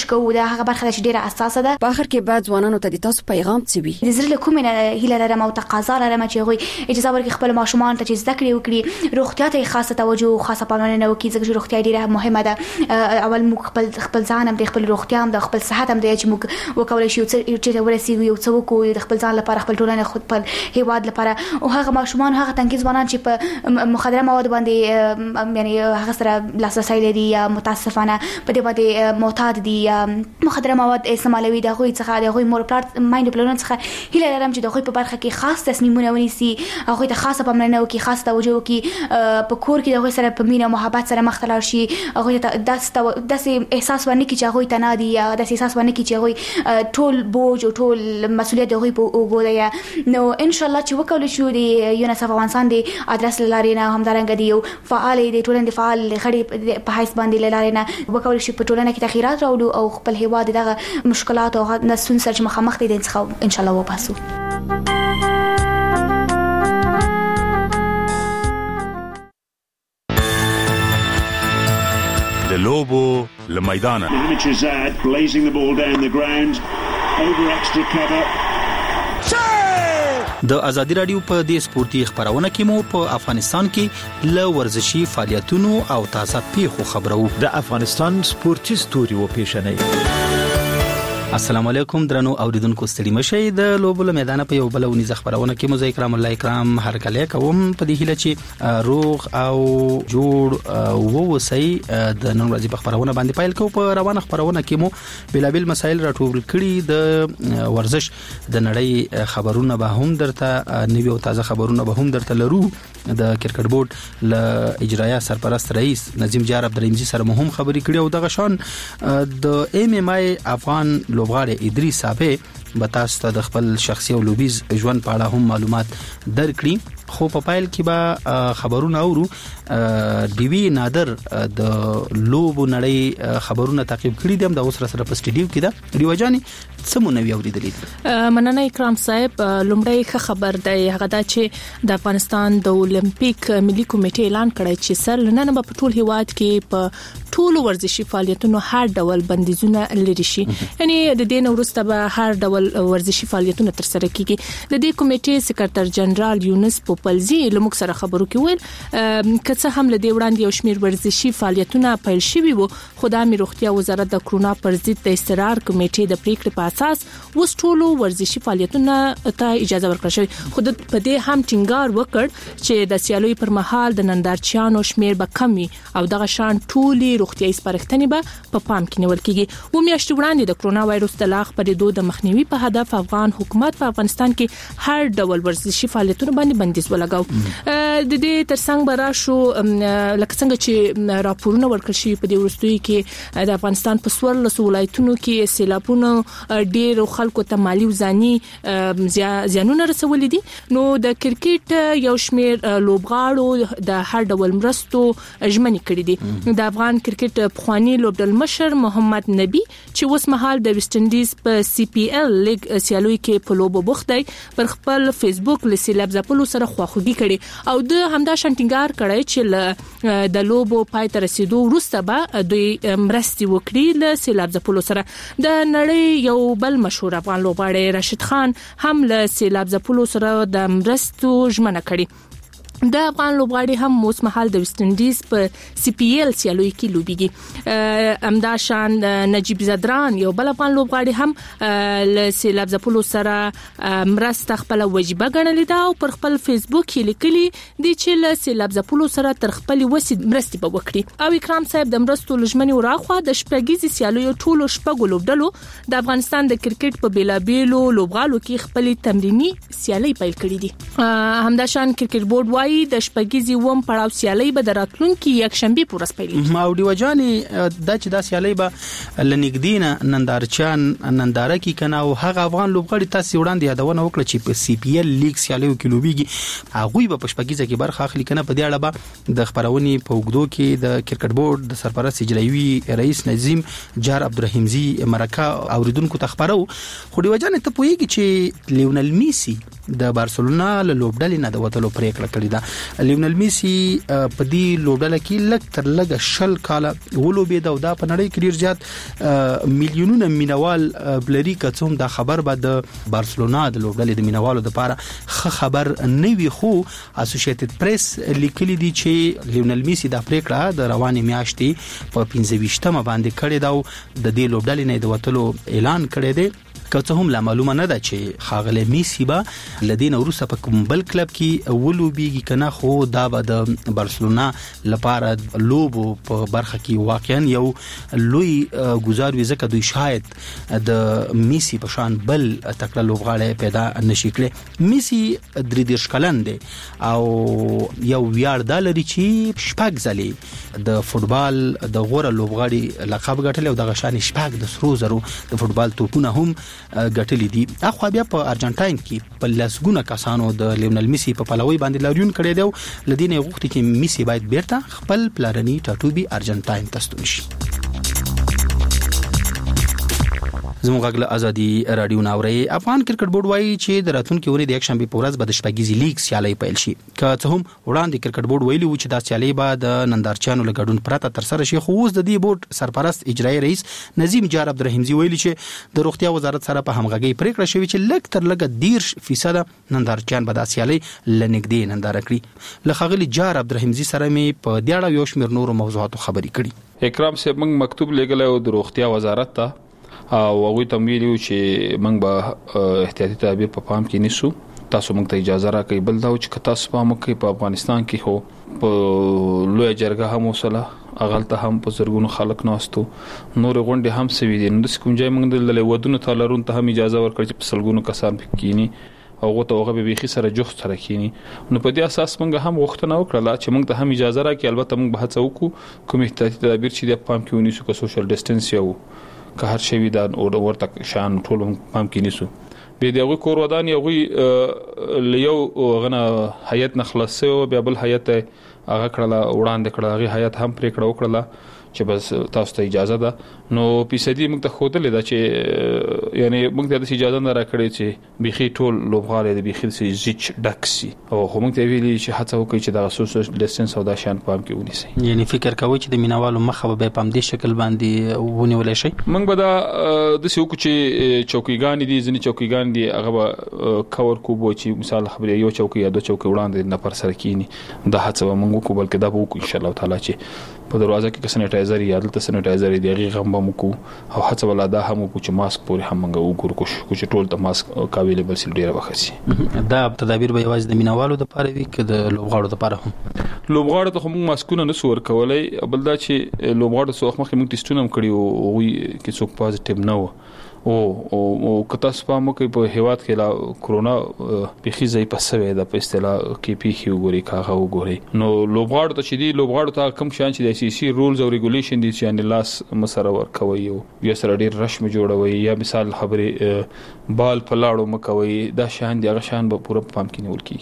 هغه برخه چې ډیره اساسه ده. په اخر کې بعد ځوانانو ته د تاسو پیغام څه وي؟ د زړه کومه هیله لرم او تقاضا لرم چې غوي اجازه ورکړي خپل ماشومان ته چې زده کړې وکړي، روغتیا ته خاصه توجه او خاصه پاملرنه وکړي ځکه چې روغتیا ډیره مهمه ده. اول موږ خپل خپل ځان هم د خپل روغتیا هم د خپل صحت هم د چې موږ وکولای شو چې ورسیږو یو څه وکړو د خپل ځان لپاره، خپل ټولنه، خپل هیواد لپاره. او هغه ماشومان هغه تنکي ځوانان چې په مخدره مواد باندې یعنی هغه سره لاسرسي لري یا متاسفانه په دې باندې معتاد دي مخدره مواد استعمالوي، د غوي څخه د غوي مور پلان مایند پلان څخه هیله لرم چې د غوي په برخه کې خاص تصمیمونه ونیسي، هغه ته خاصه پاملرنه وکړي، خاص توجه وکړي، په کور کې د غوي سره په مینه او محبت سره مخ ته لاړ شي، هغه ته داسې احساس ورنه کې چې هغه ته نه دی یا داسې احساس ورنه کې چې هغه ټول بوج او ټول مسؤلیت د غوي په وګوري. نو ان شاء الله چې وکول شو د یونیسف افغانستان د ادرس لارې نه همدارنګ دی یو فعال دی ټولنې فعال غړي په حیث باندې لارې نه وکول شي په ټولنه کې تغیرات راوړو او خپل هیواد دغه مشکلات او نسون سره مخامخ دي د څخه ان شاء الله وباسو. د لوبو لمیدان د ازادي رادیو په دې سپورتي خبرونه کې مو په افغانستان کې ل ورزشي فعالیتونو او تازه پیښو خبرو. د افغانستان سپورتي ستوري و پیښنې. السلام علیکم درنو اوریدونکو، ستړي مشئ. د لوبو له میدان په یو بل ونیز خبرونه کې مو کرام الله کرام هر کله کوم په دې هیله چې روغ او جوړ ووسی. د نن ورځې په خبرونه باندې پایل کو. په روانه خبرونه کې مو بلابل مسایل راټول کړي. د ورزش د نړۍ خبرونه به هم درته نوي او تازه خبرونه به هم درته لرو. د کرکټ بورډ ل اجرایه سرپرست رئیس نظیم جار عبدالرحیمزی سره مهم خبرې کړي او دغه شان د ایم ایم آی افغان لوبغاړي ادریس صابه به تاسو ته د خپل شخصي او لوبیز ژوند په اړه هم معلومات درکړي. خو په پایل کې به خبرونه اورو. دیوی نادر د لوبو نړۍ خبرونه تعقیب کړي دي. هم د اوس سره په سټډیو کې ده. ریواجاني سمونه اوریدلې دي. مننه اکرام صاحب. لومړی ښه خبر دی هغه دا چې د افغانستان د اولمپیک ملي کمیټې اعلان کړی چې سر لنن په ټول هیواد کې په ټول ورزشي فعالیتونو هر ډول بندیزونه لري شي. یعنی د دې نو وروسته به هر ډول ورزشي فعالیتونه تر سره کیږي. د دې کمیټې سکرټر جنرال یونس پوپلزی لمک سره خبرو کې ویل کڅه هم له دې وړاندې یو شمیر ورزشي فعالیتونه پیل شوي وو، خو د امیر روغتیا وزارت د کرونا پر ضد د استقرار کمیټې د پریکړې په اساس وس ټولو ورزشي فعالیتونه ته اجازه ورکړل شوې. خو د په دې هم ټینګار وکړ چې د سیالوي پر مهال د نندارچیانو شمیر به کم وي او دغه شان ټولي روغتیايي سپارښتنې به په پام کې نیول کیږي. و میاشتې وړاندې د کرونا وایروس د لاغ پرېدو د مخنیوي په هدف افغان حکومت په افغانستان کې هر ډول ورزشي فعالیتونو باندې بندیز ولګاو. د دې ترڅنګ برا شو لکه څنګه چې راپورونه ورکړل شي په دې ورستوي کې د افغانستان په سور له ولایتونو کې سیلابونو ډېر خلکو ته مالی او ځاني زیانونه رسولې دي. نو د کرکټ یو شمیر لوبغاړو د هر ډول مرستو ژمنې کړې دي. د افغان کرکټ پخوانی لوبډل مشر محمد نبی چې اوس مهال د ویسټ انډیز په سی پی ایل لیګ سیالوي کې په لوبو بوخت دی پر خپل فیسبوک لسیلاب زپلو سره خواخوږي کړي او د همدا شنټینګار کړی چې د لوبو پای ته رسیدو وروسته به دوی مرستي وکړي له سیلاب زپلو سره. د نړۍ یو بل مشهور افغان لوبغاړی راشد خان هم له سیلاب زپلو سره د مرستو ژمنه کړې. د افغان لوبغاړي هم اوس مهال د ویسټ انډیز په سی پی ایل سیالوي کې لوبيږي. امدا شان نجیب زدران یو بل افغان لوبغاړي هم له سیلاب زپلو سره مرسته خپل وجيبه ګڼلې ده او پر خپل فیسبوک کې لیکلي دي چې له سیلاب زپلو سره تر خپل وسې مرستي به وکړي. او اکرام صاحب د مرستو لجمنې وراخوا د شپږیزي سیالوي ټولو شپږو لوبډلو د افغانستان د کرکټ په بیلابیلو لوبغالو کې خپل تمرینی سیالي پیل کړې دي. همدا شان کرکټ بورډ وايي د شپږیزي ووم پړاو سیالي به دراتلونکي یک شنبه پورس پیلېږي. ما وډي وجاني د چې د سیالي به لنګدینه نندارچان ننداره کې کنه او هغه افغان لوبغاړي تاسو وړاندې یادونه وکړه چې په سی پی ایل لیګ سیالي کې لوبيږي هغه به په شپږیزه کې برخه اخلي کنه. په دې اړه به د خبرونې په وګدو کې د کرکټ بورډ د سرپرست اجرایي رئیس نظیم جار عبدالرحیمزی مرکه اوریدونکو ته خبرو. خو دی وجانه ته پوهیږي چې لیونل میسی د بارسلونا له لوبډلې نه د وټلو پریکړه کړې ده. ده لیونل میسی په دې لوبډله کې لک تر لګ شل کاله ولوبې دا د په نړۍ کې ډیر زیات میلیونونه مینوال بلری کڅوم دا خبر به د بارسلونا د لوبډلې د مینوالو لپاره ښه خبر نه وي خو اسوسییټډ پریس لیکلي دي چې لیونل میسی د پریکړه د رواني میاشتې په پنځه ویشتمه باندې کړې دا د دې لوبډلې نه د وټلو اعلان کړی دی که څه هم لا معلومه نه ده چې خاغله میسی به لدین وروسته په کوم بل کلب کې ولوبېږي کنه خو دا به د بارسلونا لپاره لوبو په برخه کې واقعا یو لوی گزار وي ځکه دوی شاید د میسی په شان بل تکړه لوبغاړی پیدا نشي کړي. میسی درې دیرش کلن دی او یو ویاړ دا لري چې شپږ ځلې د فوتبال د غوره لوبغاړي لقب ګټلی او د غشان شپږ د سرو زرو د فوتبال توپونه هم ګټلې دي. اخو بیا په ارجنټاین کې په لسګونه کسانو د لیونل میسی په پلوي باندې لاریون کړی دی لدینه غوښتي چې میسی باید بیرته خپل پلارني ټاټوبي ارجنټاین ته ستون شي. زموږ غږ له ازادي رادیو ناوري افغان کرکټ بورډ وایي چې د راتلونکي ورځې د یک شنبه په ورځ به د شپږیزي لیګ سیالي پیل شي. که څه هم وړاندې کرکټ بورډ ویلي و چې دا سیالي به د نندارچیانو له ګډون پرته تر سره شي خو اوس د دې بورډ سرپرست اجرایی رئیس نظیم جار عبدالرحیمزي ویلي چې د روغتیا وزارت سره په همغږي پریکړه شوې چې لږ تر لږه دیرش فیصد نندارچیان به د سیالي لنګدې ننداره کړي. له خغلی جار عبدالرحیمزي سره مې په دې اړه یو شمېر نورو موضوعاتو خبرې کړي. اکرام صاحب موږ مکتوب لګلای د روغتیا وزارت ته او هغه ته ویلو چې موږ به احتیاطي تدابیر په پام کې نیسو. تاسو موږ ته اجازه راکړئ بل دا چې تاسو په موږ کې په افغانستان کې هو په لوی جرګه هم وصله اغلته هم په زرګونو خلک ناستو نور غونډې هم سوي دي. نو د کوم ځای موږ د ودونو تالرون ته هم اجازه ورکړي چې په سلګونو کسان پکېني او غوته هغه به بيخي سره جوخت سره کینی. نو په دې اساس موږ هم وختونه وکړه چې موږ ته هم اجازه راکړي. البته موږ به هڅه وکړو کوم احتیاطي تدابیر چې د پام کې ونیسو که سوشل ډیسټنس یو که هر شی دا ورته شان ټول پام کې نیسو. به دغه کور ودان یو لیو غنه حیات نخلصو بیا بل حیات هغه کړه وړاندې کړه هغه حیات هم پرې کړه وکړه چې بس تاسو ته اجازه ده. نو پیسدي موږ ته خوده لیدا چې یعنی موږ ته د اجازه نه راکړي چې بيخي ټول لوبغاړي د بيخي سي زیچ ډکسي او هم موږ ته ویلي چې هڅه وکړي چې د سوشل ډیسټنس او د شان پام کې ونیسي. یعنی فکر کوي چې د مینوالو مخه به په دې شکل باندې ونیول شي. موږ به دا د سې وکړو چې چوکیګان دي ځنی چوکیګان دي هغه به کور کو بو چې مثال خبرې یو چوکي یا دوه چوکي وړاندې نه پر سر کینی دا هڅه موږ وکړو بلکې دا به وکړو ان شاء الله تعالی چې په دروازه کې سنټایزر یا دلته سنټایزر دی هغه غم به مو او هڅه ولا دا هم کو چې ماسک پورې هم موږ وګورو کو چې ټول ته ماسک قابلیت بل سل ډیره وخسي. دا تدابیر به یوازې د مینوالو لپاره وي که د لوبغاړو لپاره هم؟ لوبغاړو ته هم ماسکونه نه سور کولای بل دا چې لوبغاړو څو مخکې موږ ټیسټونه هم کړی او وی کې څوک پازټیو نه و او او کته سپامو کې په هیواد کې لا کورونا بيخي ځای په سوي د په اصطلاح کې پیخي وګوري کاغه وګوري. نو لوبغاړو ته چې دی لوبغاړو ته کم شان چې د سی سی رولز او ریګولیشن دي چې ان لاس مسره ور کوي او یا سره ډیر رشم جوړوي یا مثال خبره بال په لاړو مکوي دا شان دی هغه شان به پوره پام کې نیول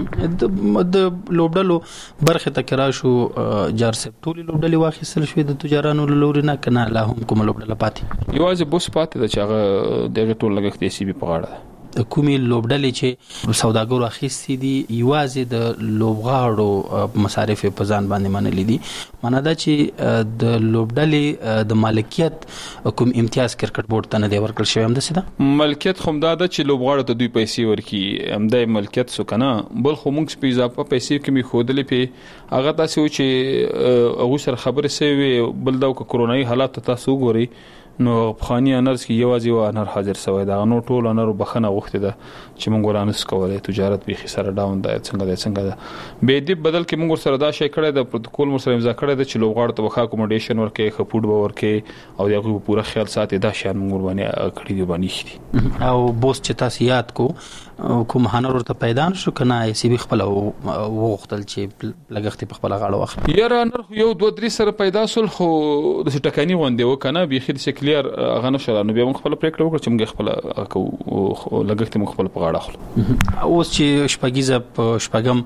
کی. د لوبډلو برخه تکرار شو جار سپ ټولي لوبډلې واخیستل شوې د تجارانو لوري نه کنه لا هم کوم لوبډله پاتې یوازې بوس پاتې د دغه ټول لګښت یې سی بي په غاړه د کومي لوبډلې چې سوداګرو اخیستي دي یوازې د لوبغاړو مصارف په ځان باندې منلې دي معنی دا چې د لوبډلې د مالکیت کوم امتیاز کرکټ بورډ ته نه دی ورکړل شوی هم د سده مالکیت خو دا د چې لوبغاړو ته دوی پیسې ورکي هم د مالکیت سو کنه بل خو موږ په اضافه پیسې کمی خودلې په هغه تاسو چې هغه سره خبرې سوي بل دا کورونایي حالات تاسو ګوري نو خاني انرز کې یوازې و انر حاضر سوی دا نو ټول انر بخنه وخت ده چې موږ ورانس کولای تجارت به خساره ډاون ده څنګه ده څنګه ده به دې بدل کې موږ سره دا شي کړی د پروتوکول مو سره امضا کړی د چې لوغاړو ته وخا اکوموډیشن ورکې خپوډ به ورکې او دغه پوره خیال ساتي دا شان موږ باندې کړی دی باندې او بوس چې تاسو یاد کو کوم هنر ورته پیدا شو کنه سی بي خپل وغختل چې لګښت په خپل غاړه واخ یاره نر یو دوه درې سره پیدا سول خو د ټکانی غونډه وکنه به خې کلیر غنه شره نو به موږ خپل پریکړه وکړو چې موږ خپل لګښت مخ خپل په غاړه اخلو. اوس چې شپږیزه په شپږم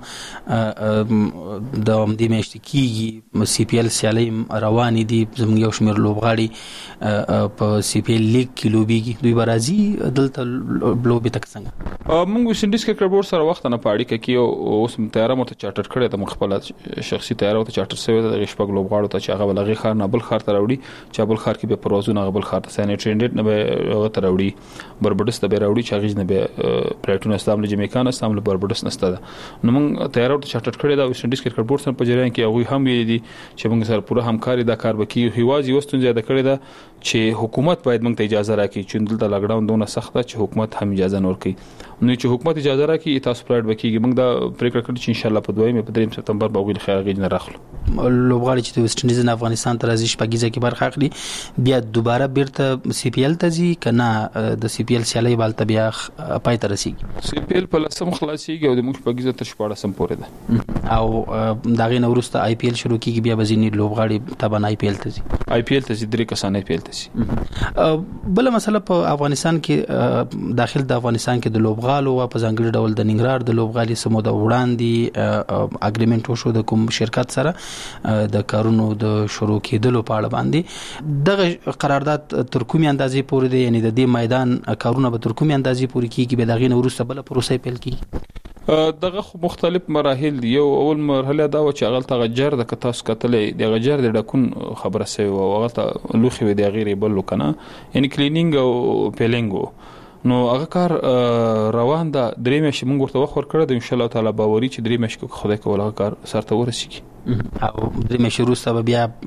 د دې میاشتې کېږي سی پی ال سیالي روانې دي زموږ یو شمېر لوبغاړي په سی پی ال لیګ کې لوبېږي دوی به راځي دلته لوبې ته څنګه؟ موږ ویسټ انډیز کرکټ بورډ سره وخت نه په اړیکه کې اوس تیاره مو ته چارټر کړی ته خپل شخصي تیاره ته چارټر شوی د شپږ لوبغاړو ته چې هغه بلغي خار نه بل خار ته راوړي چې بل خار کې به پروازونه بل خار ته سانیټریډ نه به هغه ته راوړي بربډس ته به راوړي چې هغه نه به پلیټون استعمال جمیکان استعمال بربډس نسته نو موږ تیاره ته چارټر کړی دا ویسټ انډیز کرکټ بورډ سره په جریان کې هغه هم ویلي دي چې موږ سره پوره همکاري دا کار وکړي هیواز یو ستون زیاده کړی دا چې حکومت باید موږ ته اجازه راکړي چې دلته لاکډاون دونه سخت ده چې حکومت هم اجازه نور کوي نو چې حکومت اجازه راکړي تاسو پلاټ وکړي موږ دا پریکړه کړې چې ان شاء الله په دویم په دریم سپتمبر به ویل خیر غږ نه راخلو لوبغاړي چې د ویسټ انډیز نه افغانستان ته راځي شپږیزه کې برخه اخلي بیا دوباره بیرته سی پی ال ته ځي کنه د سی پی ال سیالي بالته بیا پای ته رسیږي سی پی ال په لسم خلاصيږي او د موږ شپږیزه تر شپاړه سم پورې ده او دا غي نورسته آی پی ال شروع کیږي بیا بزینی لوبغاړي تبان آی پی ال ته ځي آی پی ال ته ځي درې کسان آی پی ال ته ځي بل مسله په افغانستان کې داخل د افغانستان کې د لوبغالو او په ځانګړي ډول د ننګرهار د لوبغالي سمو د وړاندې اګریمنت وشو د کوم شرکت سره د کارونو د شروع کېدلو په اړه باندې دغه قرارداد تر کومې اندازې پورې دی یعنی د دې میدان کارونه به تر کومې اندازې پورې کیږي به دغه نورسته بل پروسه پیل کیږي دغه مختلف مراحل دی یو اول مرحله دا و چې هغه تغجر د کتاس کتلې د غجر د ډکون خبره سوي او هغه ته لوخي وي د غیر بل کنه یعنی کلینینګ او پیلینګ نو هغه کار روان ده درې مې موږ ورته وخت ورکړه د ان شاء الله تعالی باوري چې درې مې خدای کول هغه کار سرته ورسیږي او درې مې شروع سبب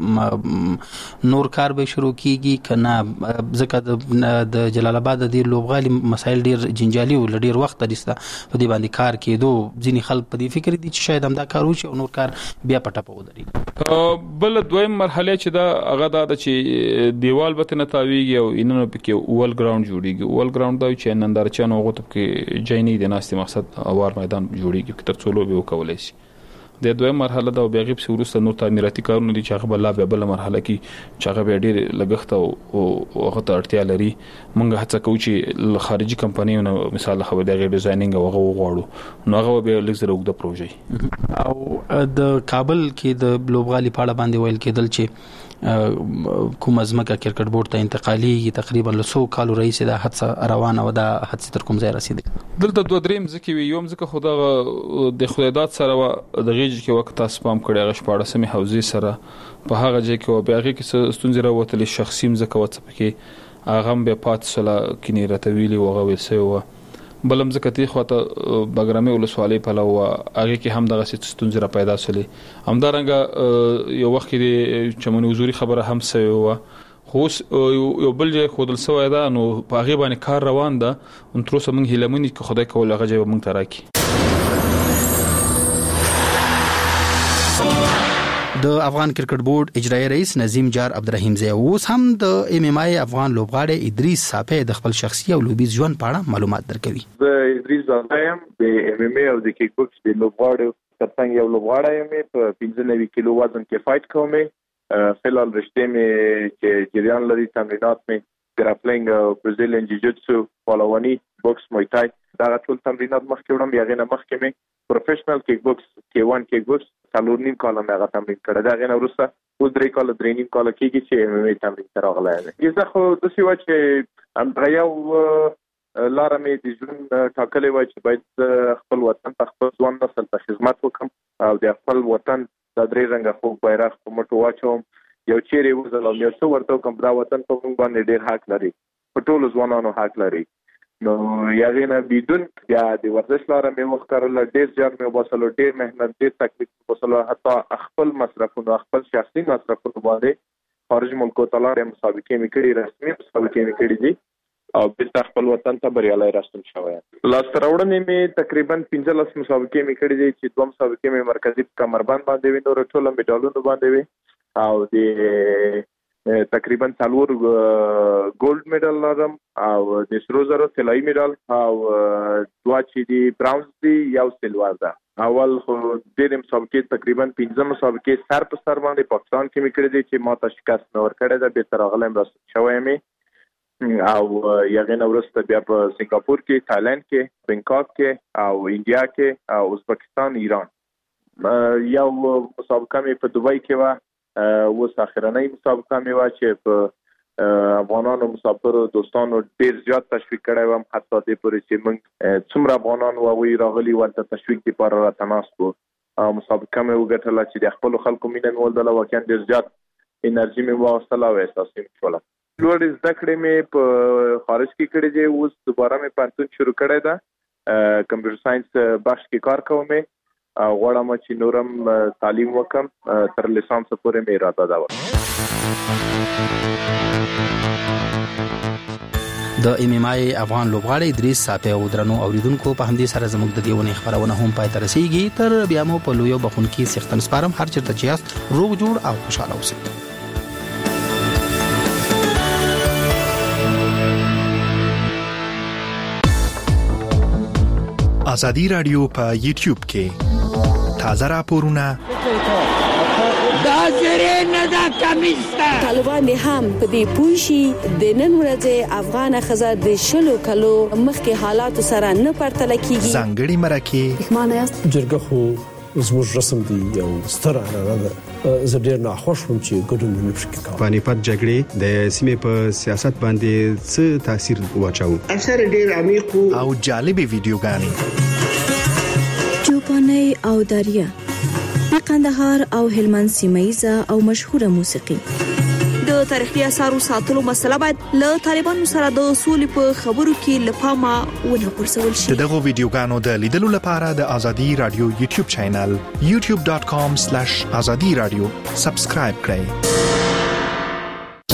بیا نور کار به شروع کیږي کنه ځکه د جلال آباد د لوبغالي مسایل ډیر جنجالي او ډیر وخت درسته په دې باندې کار کېدو ځینی خلک په دې فکر دي چې شاید هم دا کار وشي او نور کار بیا پټه په ودرېږي بل دویم مرحله چې دا هغه دا چې دیوال به نه تاویږي او اننه پکې اول ګراوند جوړیږي اول ګراوند دا چې نندارچانو غوته کې جینی د ناستي مقصد اوار میدان جوړیږي تر څو لوبي وکولای شي د دویم مرحله دا بیا غیب سورسته نور تعمیراتي کارونه دي چې هغه بل لا بل مرحله کې چې هغه ډیر لګښت او هغه ته اړتیا لري مونږ هڅه کوو چې خارجي کمپنیونو مثال خو د غیر ډیزاینینګ او هغه وغواړو نو هغه به لږ وګړه پروژه او د کابل کې د لوبغالي پاړه باندې ویل کېدل چې کوم ازمکه کرکټ بورډ ته انتقالي تقریبا له څو کالو رئیس د حادثه روانه و د حادثه تر کوم ځای رسیدي دلته دوه دریم ځکه وی یوم ځکه خدای د خدایداد سره د غیج کې وخت تاسو پام کړی غش پاړه سمې حوزې سره په هغه ځای کې او بیا غي کې ستونزې راوتلې شخصي مزکه وڅ پکې اغه به پات سره کینی راتویلی وغه وسه و بلم ځکه تی خو ته بګرامي ولسوالۍ په لو هغه کې هم دغه ستونزې را پیدا سولې همدارنګه یو وخت کې چمنې حضوري خبره هم سوي و خو یو بل ځای خودل سوی دا نو په هغه باندې کار روان ده ان تر اوسه موږ هیلمنې کې خدای کول هغه ځای موږ تراکي د افغان کرکټ بورډ اجرایی رئیس نظیم جار عبدالرحیم زی اوس هم د ایم ایم آی افغان لوبغاړي ادریس صافی د خپل شخصي او لوبیز ژوند په اړه معلومات درکوي. د ادریس زایم د ایم ایم آی او د کیک بوکس د لوبغاړو ترڅنګ یو لوبغاړی مې په پنځه نوي کیلو وزن کې فایټ کوم فلال رشته مې چې جریان لري تمرینات مې ګراپلینګ او برازیلین جیجوتسو پالوانی بوکس موای تای دا ټول تمرینات مخکې وړم بیا غنه مخکې مې پروفیشنل کیک بوکس کې وان کیک بوکس څلور نیم کال مې هغه تمرین کړی دا غنه ورسته اوس درې کال درې نیم کال کېږي چې ایم ایم آی تمرین تر راغلی یم زه خو د سی واچ ام غیا لاره مې د ژوند ټاکلې وای چې باید خپل وطن ته خپل ځوان نسل ته خدمت وکم او د خپل وطن د درې رنګه خو بیرغ په مټو واچوم یو چیرې وزلم یو څو ورته کوم دا وطن په موږ باندې ډېر حق لري په ټولو ځوانانو حق لري نو یغینا بدون بیا د ورزش لاره مې وکړل ډېر ځان مې وباسلو ډېر مهنت ډېر تکلیف وباسلو حتی خپل مصرفونو خپل شخصي مصرفونو باندې خارج ملکو ته لاړم مسابقې مې کړې رسمي مسابقې مې کړې دي او بیرته خپل وطن ته بریالي راستون شوی لاس تراوړنې مې تقریبا پنځه لس مسابقې مې کړې دي چې دوه مسابقې مې مرکزی کمربند باندې وینو ټول میډالونو باندې وي او د تقریبا څلور ګولډ میډال لرم او د سرو زرو طلایی میډال او دوه چې دی براونز دی یو سیلور ده اول خو د مسابقې تقریبا پنځه مسابقې سر په سر باندې پاکستان کې مې کړې دي چې ما ته شکست نه ورکړې ده به تر غلم راست شوی مې او یغه نورسته بیا په سنگاپور کې، تایلند کې، بانکاک کې او انډیا کې او ازبکستان، ایران. یو مسابقه مې په دوبۍ کې و، و اخرنۍ مسابقه مې و چې په افغانانو مسافرو دوستانو ډیر زیات تشویق کړی وم، حتی د پورې چې موږ څومره افغانان وو راغلي ورته تشویق لپاره راتناستو. مسابقه مې وګټله چې د خپل خلکو مینه مې ولدله، واقعا ډیر زیات انرژي مې واغستله او احساس مې وکړ. لوړ زده کړې مې په خارج کې کړې دي، اوس دوباره مې پانتون شروع کړی ده، کمپیوټر ساينس بخش کې کار کوم او غواړم چې نورم تعلیم وکم تر لیسانس پورې مې اراده ده. د ام ام ای افغان لوبغاړی ادریس صافی او درنو اوریدونکو په همدې سره زموږ د دیونه خبرونه هم پای ته رسیدي. تر بیا مو په لویو بخونکي سختن سپارم، هر چیرته چې یاست روغ جوړ او خوشاله اوسئ. ازادي رادیو په یوټیوب کې تازه راپورونه دا زری نه دا کمیسته طالبان هم په دې پوښي د نن ورځې افغان خزر د شلو کلو مخکې حالات سره نه پرتل کیږي. ځانګړي مرکه معنی است جرګه خو زموږ رسم دی یو ستر اړه ده. زه ډیر نه خوښ وم چې ګډون نه پکې کوم. پانیپت جګړې د سیمې په سیاست باندې څه تاثیر واچاو؟ اثر ډیر عمیق او جالب ویډیوګانې چوپاني او داریا د قندهار او هلمند سیمایزه او مشهوره موسیقي. د تاریخي اثارو ساتلو مسله باید له طالبانو سره د اصول په خبرو کې لپاره ونه پرسول شي. دغه ویډیوګانو د لیدلو لپاره د ازادي رادیو یوټیوب چینل یوټیوب ډاټ کام سلیش ازادي رادیو سبسکرایب کړئ.